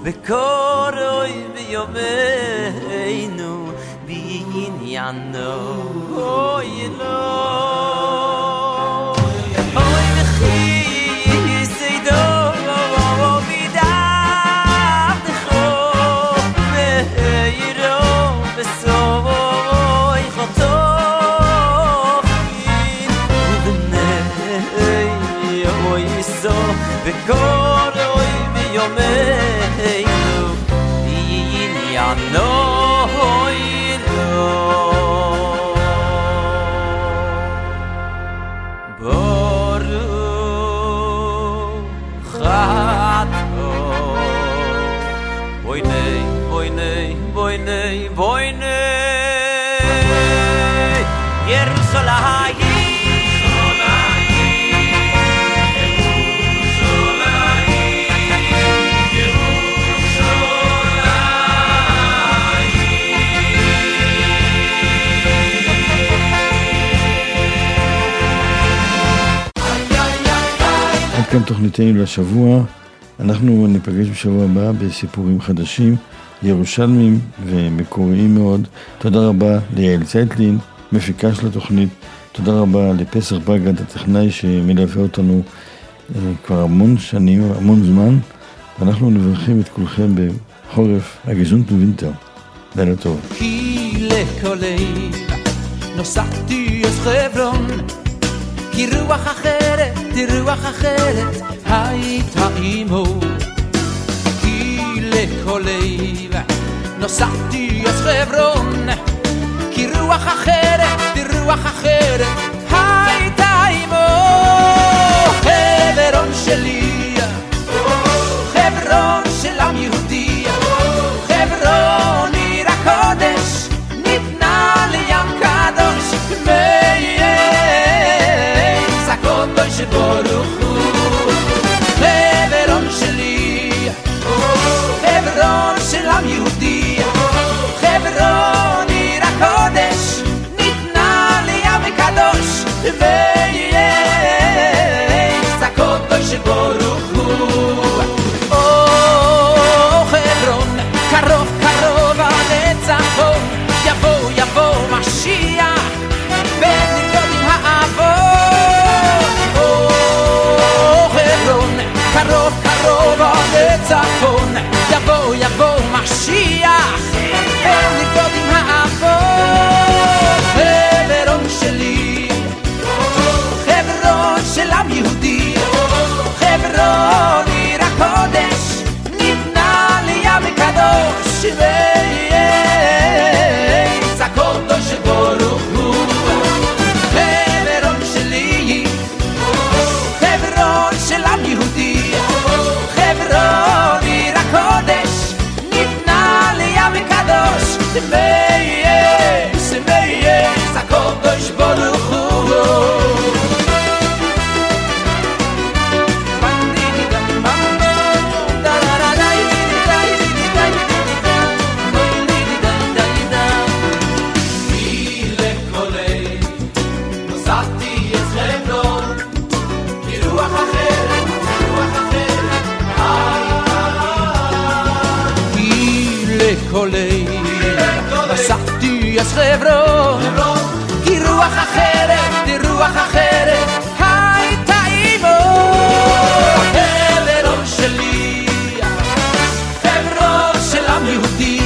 בקורוי ביומנו בעניינו אוי אלוהי אוי וכי יסיידו מדעתך מאירו בסוי חתוכין ובני אוי סו בקורוי ביומנו בעניינו אוי boy nay Yerushalayim עד כאן תוכניתנו לשבוע. אנחנו ניפגש בשבוע הבא בסיפורים חדשים, ירושלמים ומקוריים מאוד. תודה רבה ליעל צייטלין, מפיקה של התוכנית. תודה רבה לפסח בגד, הטכנאי שמלווה אותנו כבר המון שנים, המון זמן. ואנחנו נברכים את כולכם בחורף הגזונט ווינטר. לילה טוב. כי לקולי נוסעתי אז חברון, כי רוח אחרת הייתה עמו. כי לקולי נוסעתי אז חברון, כי רוח אחרת הייתה עמו. חברון שלי, חברון של עם יהודי, חברון עיר הקודש, ניתנה לים קדוש, מייס הקודש ברוך הוא. חברון שלי, חברון של עם יהודי, חברון עיר הקודש, ניתנה לים קדוש, מייס הקודש ברוך הוא. חברון קרוב קרוב הניצחון, יבוא משיח ונרקוד עם האבות. חברון קרוב קרוב הניצחון, יבוא משיח ונרקוד עם האבות. חברון שלי, חברון של עם יהודי, חברון עיר הקודש, ניתנה לים קדוש, מייס הקודש ברוך הוא. חברון שלי, חברון של עם יהודי, חברון עיר הקודש, ניתנה לים קדוש, מייס הקודש ברוך הוא. נסעתי אז חברון, כי רוח אחרת הייתה עמו. חברון שלי, חברון של עם יהודי,